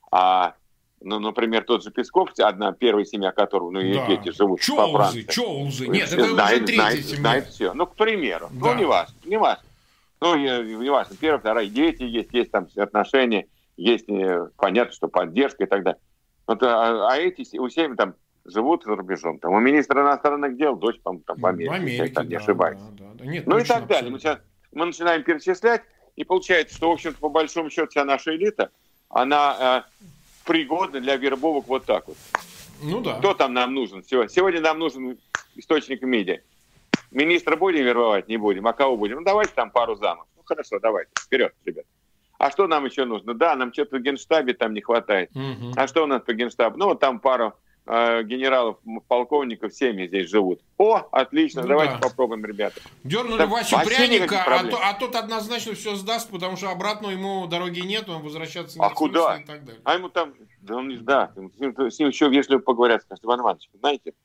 Ну, например, тот же Песков, первая семья которого, ну, и дети живут по Франции. Чоузы. Нет, это уже третья семья. Знает все. Ну, к примеру. Да. Ну, не важно. Ну, не важно. Первая, вторая, дети есть там отношения, есть, понятно, что поддержка и так далее. Вот, эти у семьи там живут за рубежом. Там, у министра иностранных дел дочь там, в Америке, если я не ошибаюсь. Да. Нет, ну и так далее. Мы начинаем перечислять, и получается, что, в общем-то, по большому счету, вся наша элита, она пригодна для вербовок вот так вот. Ну да. Кто там нам нужен? Сегодня нам нужен источник медиа. Министра будем вербовать? Не будем. А кого будем? Ну, давайте там пару замов. Ну, хорошо, давайте. Вперед, ребят. А что нам еще нужно? Да, нам что-то в Генштабе там не хватает. А что у нас по Генштабу? Ну, вот там пару генералов, полковников, семьи здесь живут. О, отлично, ну, давайте да. попробуем, ребята. Дернули там Васю пряника, а тот однозначно все сдаст, потому что обратно ему дороги нет, он возвращаться не куда? И так далее. А ему там, да он не сдаст. С ним еще вежливо поговорят, скажут: Иван Иванович, знаете,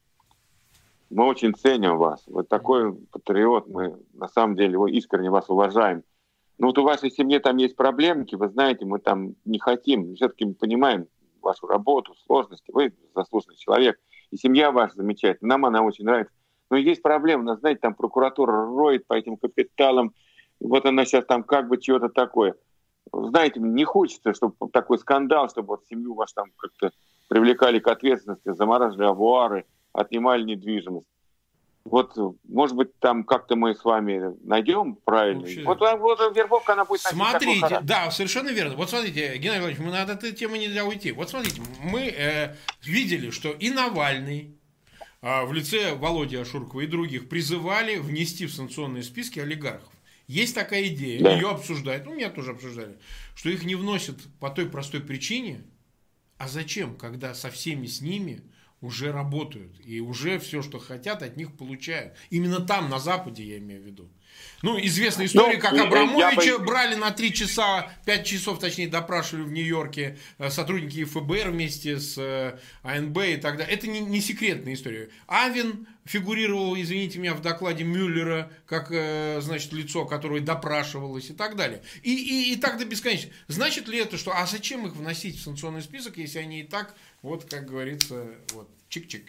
мы очень ценим вас. Вот такой патриот, мы на самом деле искренне вас уважаем. Ну вот у вашей семьи там есть проблемки, вы знаете, мы там не хотим. Все-таки мы понимаем вашу работу, сложности. Вы заслуженный человек. И семья ваша замечательная. Нам она очень нравится. Но есть проблема. У нас, знаете, там прокуратура роет по этим капиталам. Вот она сейчас там как бы чего-то такое. Знаете, не хочется, чтобы такой скандал, чтобы вот семью вашу там как-то привлекали к ответственности, замораживали авуары, отнимали недвижимость. Вот, может быть, там как-то мы с вами найдем правильно. Вот вербовка, она будет... Смотрите, да, совершенно верно. Вот смотрите, Геннадий Владимирович, мы от этой темы нельзя уйти. Вот смотрите, мы видели, что и Навальный в лице Володи Ашуркова и других призывали внести в санкционные списки олигархов. Есть такая идея, да. Ее обсуждают, меня тоже обсуждали, что их не вносят по той простой причине, а зачем, когда со всеми с ними уже работают и уже все, что хотят, от них получают. Именно там, на Западе, я имею в виду. Ну, известная история, как Абрамовича брали на 3 часа, 5 часов, точнее, допрашивали в Нью-Йорке сотрудники ФБР вместе с АНБ и так далее. Это не секретная история. Авен фигурировал, извините меня, в докладе Мюллера, как, значит, лицо, которое допрашивалось и так далее. И так до бесконечности. Значит ли это, что, а зачем их вносить в санкционный список, если они и так, вот, как говорится, вот, чик-чик?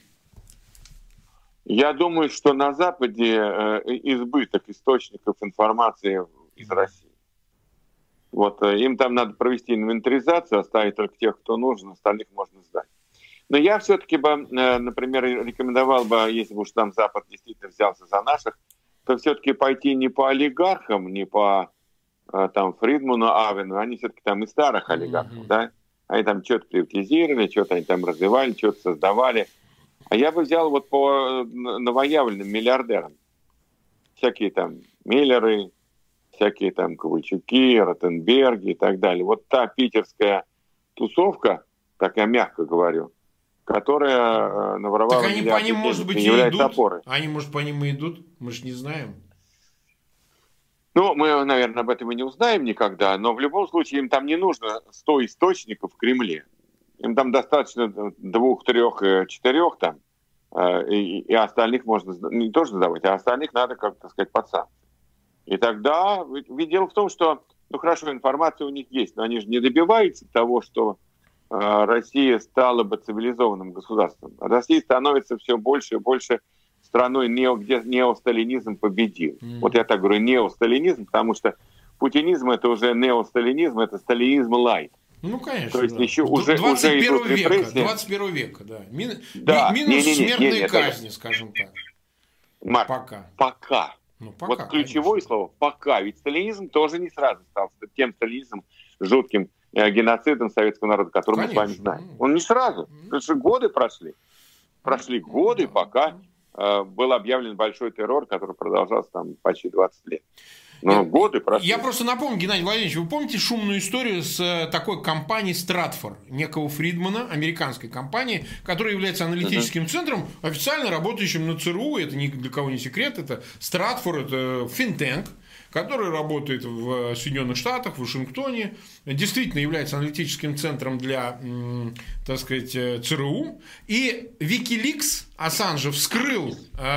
Я думаю, что на Западе избыток источников информации из России. Вот, им там надо провести инвентаризацию, оставить только тех, кто нужен, остальных можно сдать. Но я все-таки бы, например, рекомендовал бы, если бы уж там Запад действительно взялся за наших, то все-таки пойти не по олигархам, не по там Фридману, Авену, они все-таки там из старых олигархов, да? Они там что-то приватизировали, что-то они там развивали, что-то создавали. А я бы взял вот по новоявленным миллиардерам. Всякие там Миллеры, всякие там Ковальчуки, Ротенберги и так далее. Вот та питерская тусовка, так я мягко говорю, которая наворовала так они по ним, может быть, и является идут. Опорой. Они, может, по ним и идут, мы же не знаем. Ну, мы, наверное, об этом и не узнаем никогда, но в любом случае им там не нужно 100 источников в Кремле. Им там достаточно 2, 3, 4 там, и остальных можно не тоже сдавать, а остальных надо, как так сказать, под санкции. И тогда, ведь дело в том, что, ну хорошо, информация у них есть, но они же не добиваются того, что Россия стала бы цивилизованным государством. Россия становится все больше и больше страной, где неосталинизм победил. Вот я так говорю, неосталинизм, потому что путинизм — это уже неосталинизм, это сталинизм лайт. Ну, конечно. То есть да. еще уже идут репрессии. 21 века, да. Да. Минус смертные казни, скажем так. Марк, пока. Ну, пока, вот ключевое конечно. слово «пока». Ведь сталинизм тоже не сразу стал тем сталинизмом, жутким геноцидом советского народа, который мы с вами знаем. Он не сразу. Потому что годы прошли. Прошли годы, пока был объявлен большой террор, который продолжался там почти 20 лет. Но годы прошли. Я просто напомню, Геннадий Владимирович, вы помните шумную историю с такой компанией Stratfor, некого Фридмана, американской компании, которая является аналитическим центром, официально работающим на ЦРУ, это ни для кого не секрет, это Stratfor, это think-tank, который работает в Соединенных Штатах, в Вашингтоне, действительно является аналитическим центром для, так сказать, ЦРУ. И Wikileaks Ассанжа вскрыл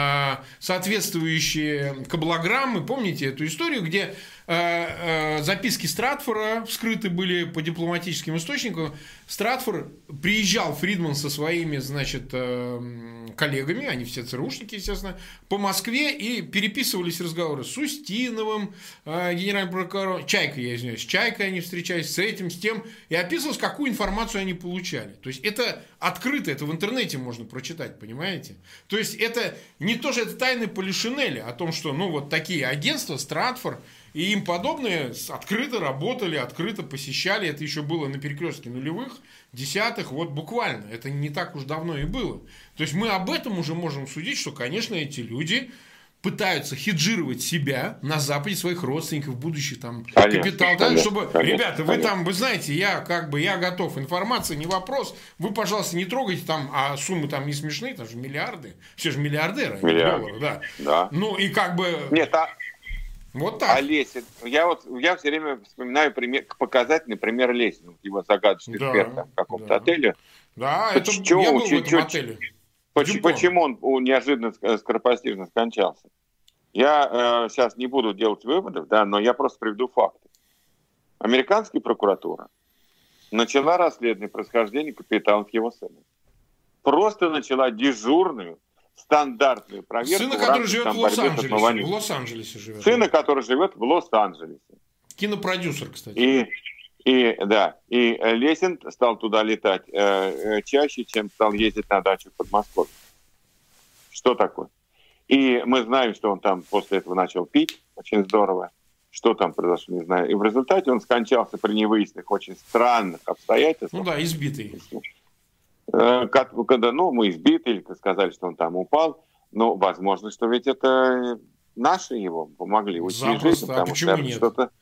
соответствующие каблограммы, помните эту историю, где записки Стратфора вскрыты были по дипломатическим источникам. Стратфор приезжал, Фридман, со своими, значит, коллегами, они все ЦРУшники, естественно, по Москве и переписывались разговоры с Устиновым, генеральным прокурором, Чайкой, я извиняюсь, с Чайкой они встречались, с этим, с тем, и описывалось, какую информацию они получали. То есть это открыто, это в интернете можно прочитать, понимаете? То есть это не то, что это тайны Полишинеля о том, что, ну, вот такие агентства, Стратфор и им подобные открыто работали, открыто посещали. Это еще было на перекрестке нулевых, десятых, вот буквально. Это не так уж давно и было. То есть мы об этом уже можем судить, что, конечно, эти люди пытаются хеджировать себя на Западе, своих родственников, будущих там капитал, да, чтобы, ребята, вы там, вы знаете, я готов, информация не вопрос, вы, пожалуйста, не трогайте там, а суммы там не смешные, там же миллиарды, все же миллиардеры, долларов, да. Ну и как бы... Нет, вот так. А Лесин, я все время вспоминаю показательный пример Лесина, его загадочный эксперт в каком-то отеле. Да, это я был в этом отеле. Почему он неожиданно скоропостижно скончался? Я сейчас не буду делать выводов, да, но я просто приведу факты. Американская прокуратура начала расследование происхождения капиталов его сына. Просто начала дежурную, стандартную проверку. Сына, который живет в Лос-Анджелесе. Сына, который живет в Лос-Анджелесе. Кинопродюсер, кстати. И Лесин стал туда летать чаще, чем стал ездить на дачу в Подмосковье. Что такое? И мы знаем, что он там после этого начал пить очень здорово. Что там произошло, не знаю. И в результате он скончался при невыясненных, очень странных обстоятельствах. Ну да, избитый. Когда, мы избиты, или сказали, что он там упал. Но возможно, что ведь это наши его помогли уйти из жизни. А почему нет?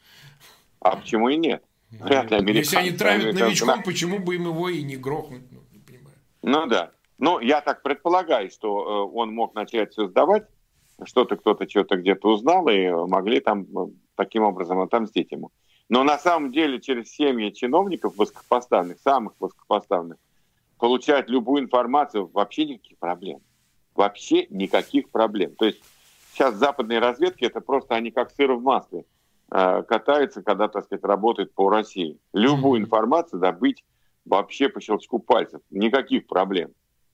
А почему и нет? Вряд ли если они травят новичком, почему бы им его и не грохнуть? Не понимаю. Ну да. Ну, я так предполагаю, что он мог начать все сдавать, что-то кто-то что-то где-то узнал, и могли там таким образом отомстить ему. Но на самом деле через семьи чиновников высокопоставленных, самых высокопоставленных, получать любую информацию вообще никаких проблем. Вообще никаких проблем. То есть сейчас западные разведки, это просто они как сыр в масле катаются, когда, так сказать, работают по России. Любую информацию добыть вообще по щелчку пальцев. Никаких проблем.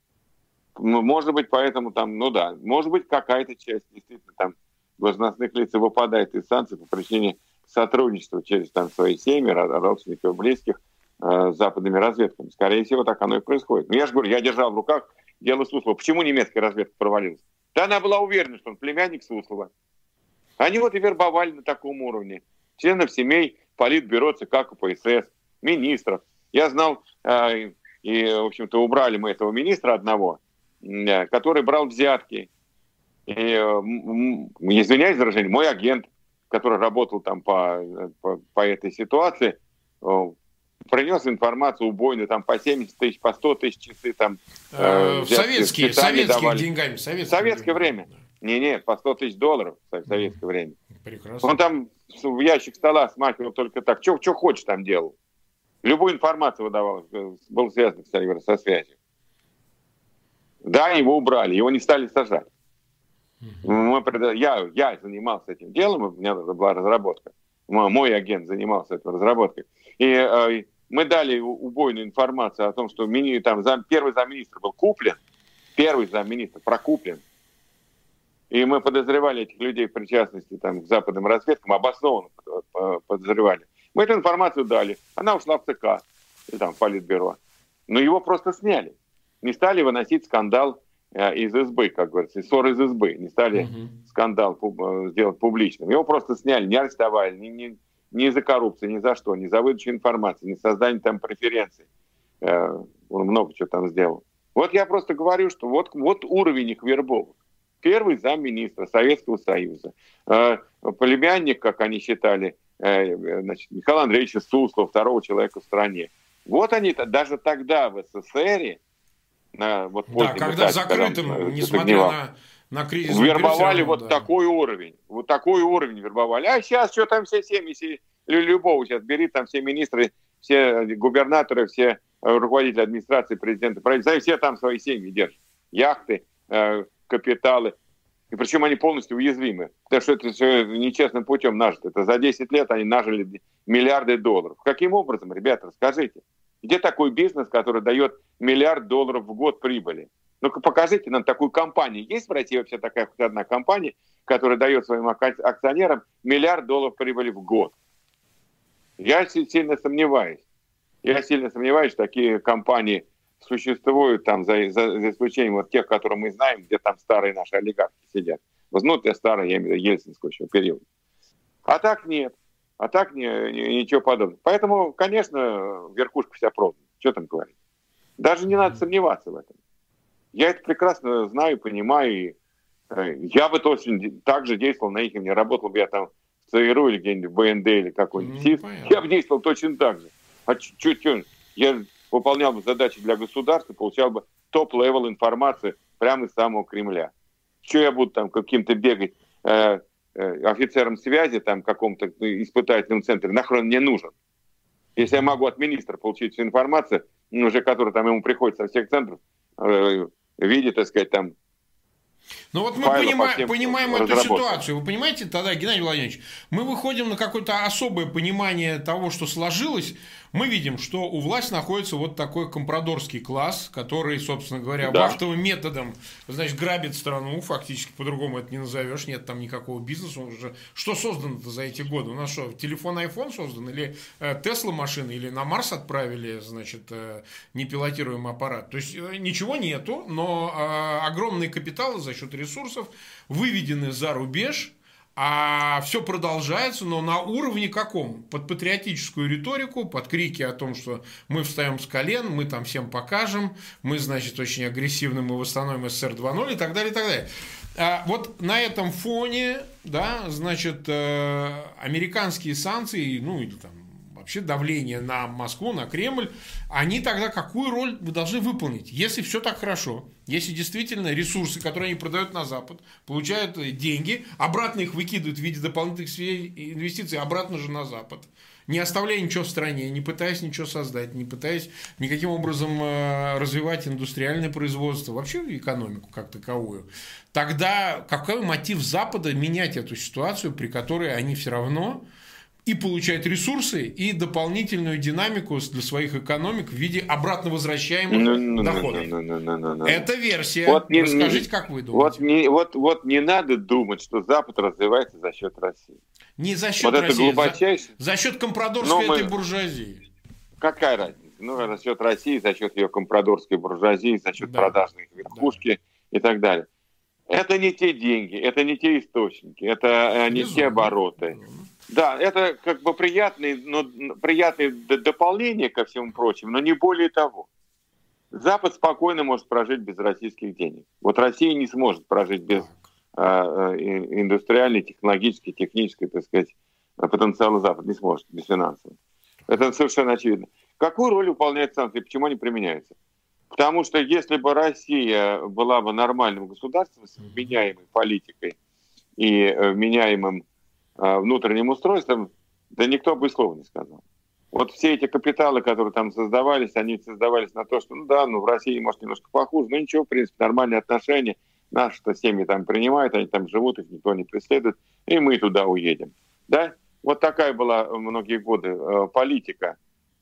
Может быть, поэтому там, может быть, какая-то часть действительно там должностных лиц выпадает из санкций по причине сотрудничества через там свои семьи, родственников, близких с западными разведками. Скорее всего, так оно и происходит. Но я же говорю, я держал в руках дело Суслова. Почему немецкая разведка провалилась? Да она была уверена, что он племянник Суслова. Они вот и вербовали на таком уровне членов семей Политбюро, ЦК КПСС, министров. Я знал, и, в общем-то, убрали мы этого министра одного, который брал взятки. И, извиняюсь за выражение, мой агент, который работал там по этой ситуации, принес информацию убойную, там по 70 тысяч, по 100 тысяч часы. Там, советскими деньгами. Советское время. Не, по 100 тысяч долларов в советское время. Прекрасно. Он там в ящик стола смахивал только так. Что хочешь там делал. Любую информацию выдавал. Был связан, кстати, со связью. Да, его убрали. Его не стали сажать. Я занимался этим делом. У меня была разработка. Мой агент занимался этой разработкой. И мы дали убойную информацию о том, что первый замминистра был куплен. Первый замминистра прокуплен. И мы подозревали этих людей в причастности там, к западным разведкам, обоснованно подозревали. Мы эту информацию дали. Она ушла в ЦК, или там в Политбюро. Но его просто сняли. Не стали выносить скандал из избы, как говорится, ссор из избы. Не стали скандал сделать публичным. Его просто сняли, не арестовали, ни за коррупцию, ни за что, ни за выдачу информации, ни создание там преференций. Он много чего там сделал. Вот я просто говорю, что вот уровень их вербовок. Первый замминистра Советского Союза. Племянник, как они считали, значит, Михаила Андреевича Суслова, второго человека в стране. Вот они даже тогда в СССР, вот когда закрытым, несмотря на кризис, вербовали такой уровень. Вот такой уровень вербовали. А сейчас что там все семьи, любого сейчас бери, там все министры, все губернаторы, все руководители администрации, президенты, правительства, все там свои семьи держат. Яхты, капиталы. И причем они полностью уязвимы. Потому что это все нечестным путем нажито. Это за 10 лет они нажили миллиарды долларов. Каким образом, ребята, расскажите? Где такой бизнес, который дает $1 миллиард в год прибыли? Ну-ка покажите нам такую компанию. Есть в России вообще такая хоть одна компания, которая дает своим акционерам $1 миллиард прибыли в год? Я сильно сомневаюсь. Что такие компании существуют там, за исключением вот тех, которые мы знаем, где там старые наши олигархи сидят. Возможно, старые, я имею в виду ельцинского еще периода. А так нет. Ничего подобного. Поэтому, конечно, верхушка вся продана. Что там говорить? Даже не надо сомневаться в этом. Я это прекрасно знаю, понимаю. Я бы точно так же действовал на их, не работал бы я там в ЦРУ или где-нибудь в БНД или какой-нибудь СИС. Я бы действовал точно так же. Я выполнял бы задачи для государства, получал бы топ-левел информации прямо из самого Кремля. Что я буду там каким-то бегать офицером связи там в каком-то испытательном центре? Нахрен мне нужен? Если я могу от министра получить всю информацию, уже которая там ему приходит со всех центров, в виде, так сказать, там. Ну вот мы понимаем эту ситуацию. Вы понимаете, тогда, Геннадий Владимирович, мы выходим на какое-то особое понимание того, что сложилось. Мы видим, что у власти находится вот такой компрадорский класс, который, собственно говоря, вахтовым методом, значит, грабит страну, фактически по-другому это не назовешь, нет там никакого бизнеса. Уже что создано-то за эти годы? У нас что, телефон iPhone создан, или Tesla машины, или на Марс отправили, значит, непилотируемый аппарат? То есть ничего нету, но огромные капиталы за счет ресурсов выведены за рубеж. А все продолжается, но на уровне каком? Под патриотическую риторику, под крики о том, что мы встаем с колен, мы там всем покажем, мы, значит, очень агрессивны, мы восстановим СССР 2.0 и так далее, и так далее. Вот на этом фоне, да, значит, американские санкции, ну, или там вообще давление на Москву, на Кремль, они тогда какую роль вы должны выполнить? Если все так хорошо, если действительно ресурсы, которые они продают на Запад, получают деньги, обратно их выкидывают в виде дополнительных инвестиций обратно же на Запад, не оставляя ничего в стране, не пытаясь ничего создать, не пытаясь никаким образом развивать индустриальное производство, вообще экономику как таковую, тогда какой мотив Запада менять эту ситуацию, при которой они все равно и получают ресурсы, и дополнительную динамику для своих экономик в виде обратно возвращаемых доходов? Это версия. Расскажите, как вы думаете? Вот не надо думать, что Запад развивается за счет России. Не за счет России, за счет компрадорской этой буржуазии. Какая разница? Ну, за счет России, за счет ее компрадорской буржуазии, за счет продажной верхушки и так далее. Это не те деньги, это не те источники, это не те обороты. Да, это как бы приятные дополнения ко всему прочему, но не более того. Запад спокойно может прожить без российских денег. Вот Россия не сможет прожить без индустриальной, технологической, технической, так сказать, потенциала Запада. Не сможет, без финансового. Это совершенно очевидно. Какую роль выполняют санкции, почему они применяются? Потому что если бы Россия была бы нормальным государством с меняемой политикой и меняемым внутренним устройством, да никто бы и слова не сказал. Вот все эти капиталы, которые там создавались, они создавались на то, что, в России, может, немножко похуже, но ничего, в принципе, нормальные отношения. Наши-то семьи там принимают, они там живут, их никто не преследует, и мы туда уедем. Да? Вот такая была многие годы политика.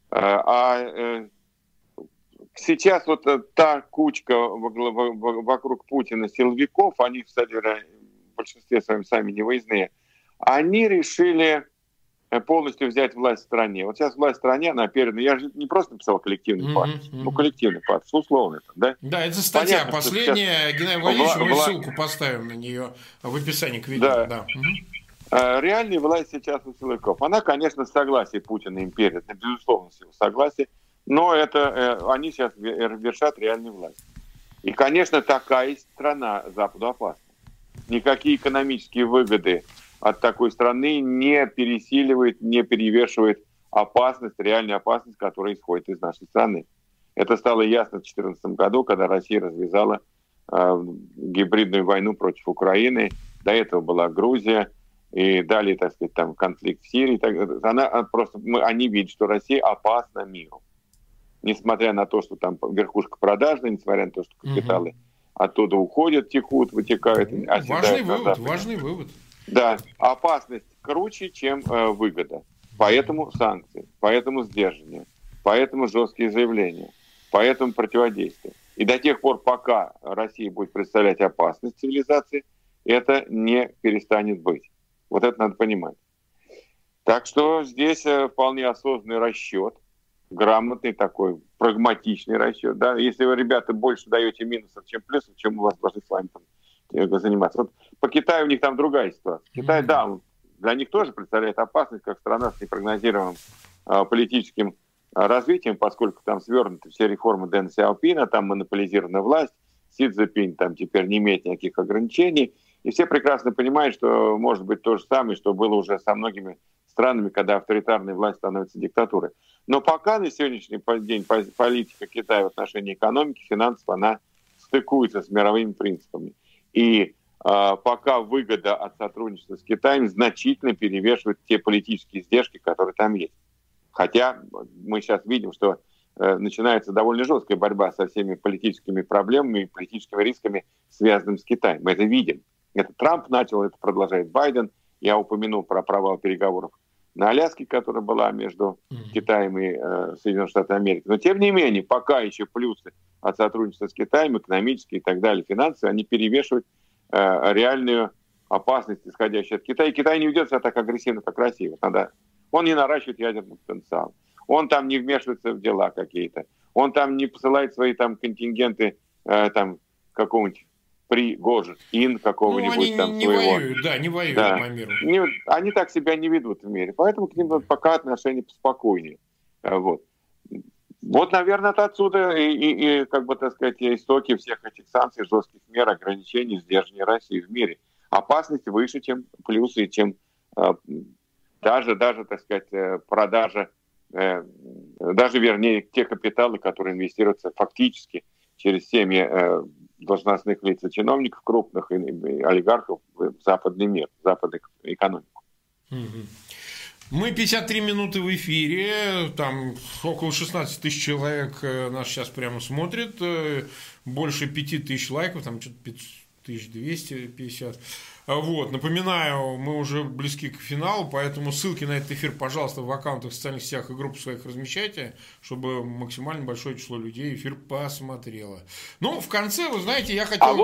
Сейчас вот та кучка вокруг Путина силовиков, они, кстати говоря, в большинстве своем сами не выездные, они решили полностью взять власть в стране. Вот сейчас власть в стране, она передана. Я же не просто написал коллективный пафос. Ну, коллективный пафос, условно. Да, да, это статья понятно, последняя. Геннадий Владимирович, мы ссылку поставим на нее в описании к видео. Да. Реальная власть сейчас у силовиков. Она, конечно, с согласия Путина им передана, безусловно, с его согласия, но это они сейчас вершат реальную власть. И, конечно, такая страна Западу опасна. Никакие экономические выгоды от такой страны не пересиливает, не перевешивает опасность, реальную опасность, которая исходит из нашей страны. Это стало ясно в 2014 году, когда Россия развязала гибридную войну против Украины. До этого была Грузия, и далее, так сказать, там конфликт в Сирии. Они видят, что Россия опасна миру. Несмотря на то, что там верхушка продажная, несмотря на то, что капиталы оттуда уходят, текут, вытекают. Важный вывод. Да, опасность круче, чем выгода. Поэтому санкции, поэтому сдерживание, поэтому жесткие заявления, поэтому противодействие. И до тех пор, пока Россия будет представлять опасность цивилизации, это не перестанет быть. Вот это надо понимать. Так что здесь вполне осознанный расчет, грамотный такой, прагматичный расчет. Да? Если вы, ребята, больше даете минусов, чем плюсов, чем у вас должны с вами там заниматься. Вот по Китаю у них там другая ситуация. Китай, да, для них тоже представляет опасность, как страна с непрогнозируемым политическим развитием, поскольку там свернуты все реформы Дэн Сяопина, там монополизирована власть, Си Цзиньпинь там теперь не имеет никаких ограничений. И все прекрасно понимают, что может быть то же самое, что было уже со многими странами, когда авторитарная власть становится диктатурой. Но пока на сегодняшний день политика Китая в отношении экономики, финансов, она стыкуется с мировыми принципами. И пока выгода от сотрудничества с Китаем значительно перевешивает те политические издержки, которые там есть. Хотя мы сейчас видим, что начинается довольно жесткая борьба со всеми политическими проблемами и политическими рисками, связанными с Китаем. Мы это видим. Это Трамп начал, это продолжает Байден. Я упомянул про провал переговоров на Аляске, которая была между Китаем и Соединенными Штатами Америки. Но тем не менее, пока еще плюсы от сотрудничества с Китаем, экономические и так далее, финансовые, они перевешивают реальную опасность, исходящую от Китая. И Китай не ведет себя так агрессивно, как Россия. Он не наращивает ядерный потенциал. Он там не вмешивается в дела какие-то. Он там не посылает свои там контингенты там какого-нибудь Пригожин, какого-нибудь они там не своего. Не воюют по миру. Они так себя не ведут в мире. Поэтому к ним пока отношения поспокойнее. Вот, наверное, это отсюда и как бы, так сказать, истоки всех этих санкций, жестких мер, ограничений, сдерживания России в мире. Опасность выше, чем плюсы, чем даже, так сказать, продажа, даже, вернее, те капиталы, которые инвестируются фактически через семьи должностных лиц и чиновников крупных и олигархов в западный мир, в западную экономику. Мы 53 минуты в эфире, там около 16 тысяч человек нас сейчас прямо смотрит, больше 5 тысяч лайков, там что-то 5250. Вот, напоминаю, мы уже близки к финалу, поэтому ссылки на этот эфир, пожалуйста, в аккаунтах, в социальных сетях и группах своих размещайте, чтобы максимально большое число людей эфир посмотрело. Ну, в конце, вы знаете, я хотел...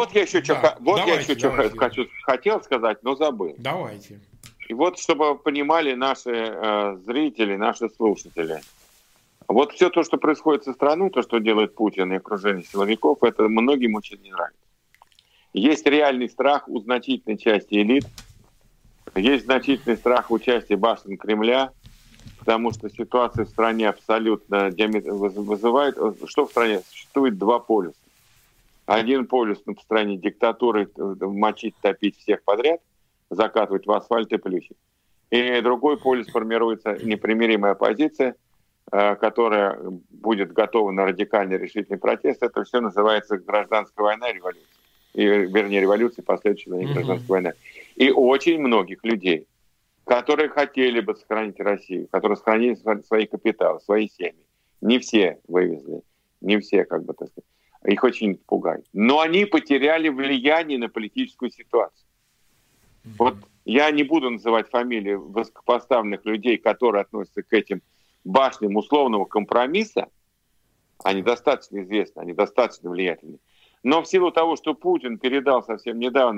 хотел сказать, но забыл. Давайте. И вот, чтобы понимали наши зрители, наши слушатели, вот все то, что происходит со страной, то, что делает Путин и окружение силовиков, это многим очень не нравится. Есть реальный страх у значительной части элит, есть значительный страх участия башен Кремля, потому что ситуация в стране абсолютно вызывает... Что в стране? Существует два полюса. Один полюс на стороне диктатуры, мочить, топить всех подряд, закатывать в асфальт и плющить. И другой полюс формируется непримиримая оппозиция, которая будет готова на радикальный решительный протест. Это все называется гражданская война и революция. Вернее, революция, последующая на гражданская война. И очень многих людей, которые хотели бы сохранить Россию, которые сохранили свои капиталы, свои семьи. Не все вывезли, не все, как бы так сказать. Их очень пугает. Но они потеряли влияние на политическую ситуацию. Вот я не буду называть фамилии высокопоставленных людей, которые относятся к этим башням условного компромисса. Они достаточно известны, они достаточно влиятельны. Но в силу того, что Путин передал совсем недавно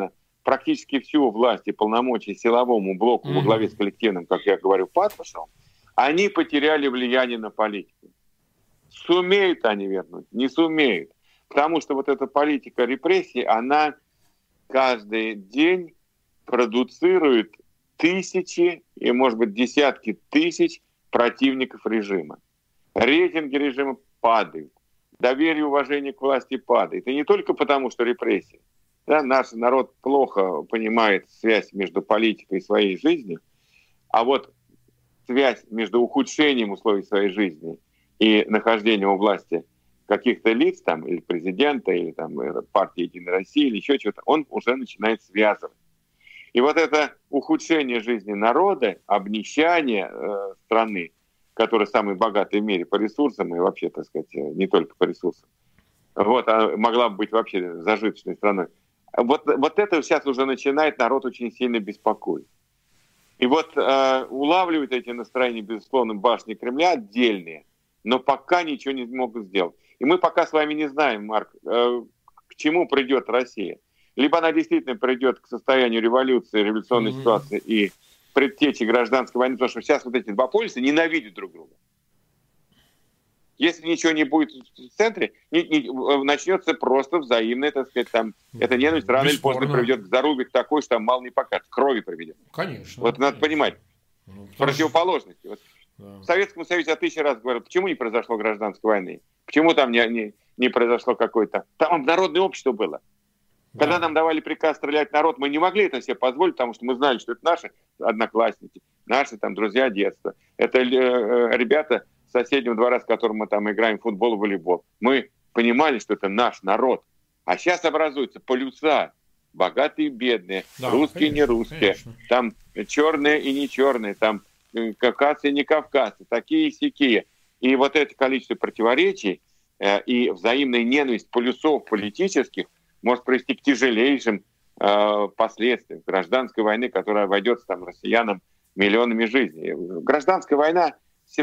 практически всю власть и полномочия силовому блоку во главе с коллективным, как я говорю, Патрушевым, они потеряли влияние на политику. Сумеют они вернуть? Не сумеют. Потому что вот эта политика репрессий, она каждый день продуцирует тысячи и, может быть, десятки тысяч противников режима. Рейтинги режима падают. Доверие и уважение к власти падает. И не только потому, что репрессии. Да, наш народ плохо понимает связь между политикой и своей жизнью, а вот связь между ухудшением условий своей жизни и нахождением у власти каких-то лиц, там, или президента, или там, партии «Единая Россия», или еще чего-то, он уже начинает связывать. И вот это ухудшение жизни народа, обнищание страны, которая самая богатая в мире по ресурсам, и вообще, так сказать, не только по ресурсам, вот, а могла бы быть вообще зажиточной страной. Вот это сейчас уже начинает народ очень сильно беспокоить. И вот улавливают эти настроения, безусловно, башни Кремля отдельные, но пока ничего не могут сделать. И мы пока с вами не знаем, Марк, к чему придет Россия. Либо она действительно придет к состоянию революции, революционной ситуации и предтечи гражданской войны, потому что сейчас вот эти два полюса ненавидят друг друга. Если ничего не будет в центре, начнется просто взаимное, так сказать, там, эта ненависть рано или поздно приведет к зарубе такой, что там мало не покажет, к крови приведет. Конечно. Вот надо понимать противоположности. Вот в Советском Союзе я 1000 раз говорил, почему не произошло гражданской войны, почему там не произошло какое-то... Там народное общество было. Когда нам давали приказ стрелять в народ, мы не могли это себе позволить, потому что мы знали, что это наши одноклассники, наши там друзья детства. Это ребята с соседнего двора, с которым мы там играем в футбол и волейбол. Мы понимали, что это наш народ. А сейчас образуются полюса. Богатые и бедные, русские и не русские. Там черные и не черные, там кавказцы и не кавказцы, такие и сякие. И вот это количество противоречий и взаимная ненависть полюсов политических может привести к тяжелейшим последствиям гражданской войны, которая обойдется там россиянам миллионами жизней. Гражданская война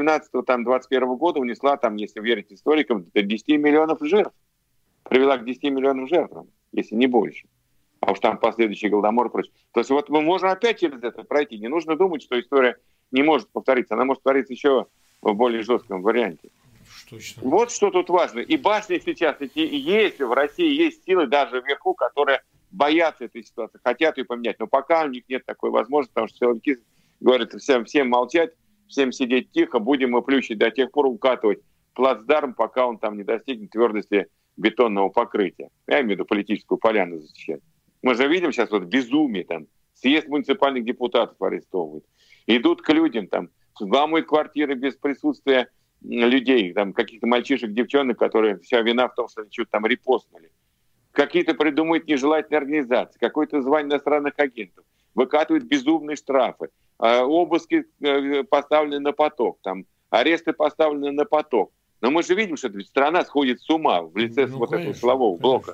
17-21 года унесла, там, если верить историкам, до 10 миллионов жертв. Привела к 10 миллионам жертвам, если не больше. А уж там последующий голодомор и прочее. То есть вот мы можем опять через это пройти. Не нужно думать, что история не может повториться. Она может повториться еще в более жестком варианте. Точно. Вот что тут важно. И башни сейчас есть, в России есть силы даже вверху, которые боятся этой ситуации, хотят ее поменять. Но пока у них нет такой возможности, потому что силовики говорят всем молчать, всем сидеть тихо, будем мы плющить до тех пор, укатывать плацдарм, пока он там не достигнет твердости бетонного покрытия. Я имею в виду политическую поляну защищать. Мы же видим сейчас вот безумие, там, съезд муниципальных депутатов арестовывают. Идут к людям, там, взламывают квартиры без присутствия людей, там, каких-то мальчишек, девчонок, которые вся вина в том, что они что-то там репостнули. Какие-то придумывают нежелательные организации, какое-то звание иностранных агентов, выкатывают безумные штрафы, обыски поставлены на поток, там, аресты поставлены на поток. Но мы же видим, что страна сходит с ума в лице вот этого силового блока.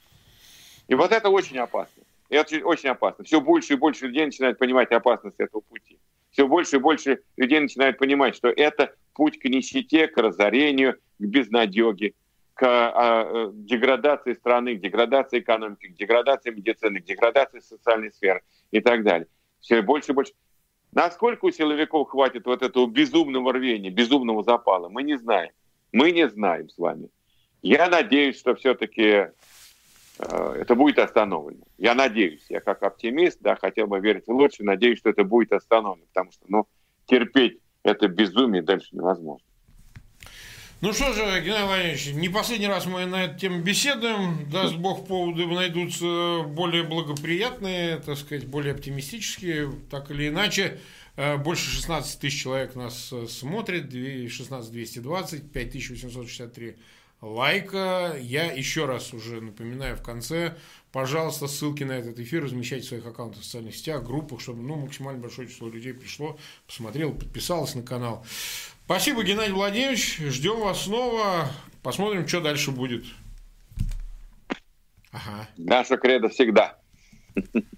И вот это очень опасно. И это очень опасно. Все больше и больше людей начинают понимать опасность этого пути. Все больше и больше людей начинают понимать, что это путь к нищете, к разорению, к безнадеге, к деградации страны, к деградации экономики, к деградации медицины, к деградации социальной сферы и так далее. Все больше и больше. Насколько у силовиков хватит вот этого безумного рвения, безумного запала, мы не знаем. Мы не знаем с вами. Я надеюсь, что все-таки это будет остановлено. Я надеюсь, я как оптимист, да, хотел бы верить в лучшее, надеюсь, что это будет остановлено, потому что, терпеть это безумие дальше невозможно. Ну что же, Геннадий Владимирович, не последний раз мы на эту тему беседуем. Даст Бог, поводы найдутся более благоприятные, так сказать, более оптимистические, так или иначе. Больше 16 тысяч человек нас смотрит, 16 220, 5863 лайка. Я еще раз уже напоминаю в конце, пожалуйста, ссылки на этот эфир размещайте в своих аккаунтах в социальных сетях, группах, чтобы максимально большое число людей пришло, посмотрело, подписалось на канал. Спасибо, Геннадий Владимирович. Ждем вас снова. Посмотрим, что дальше будет. Наша кредо всегда.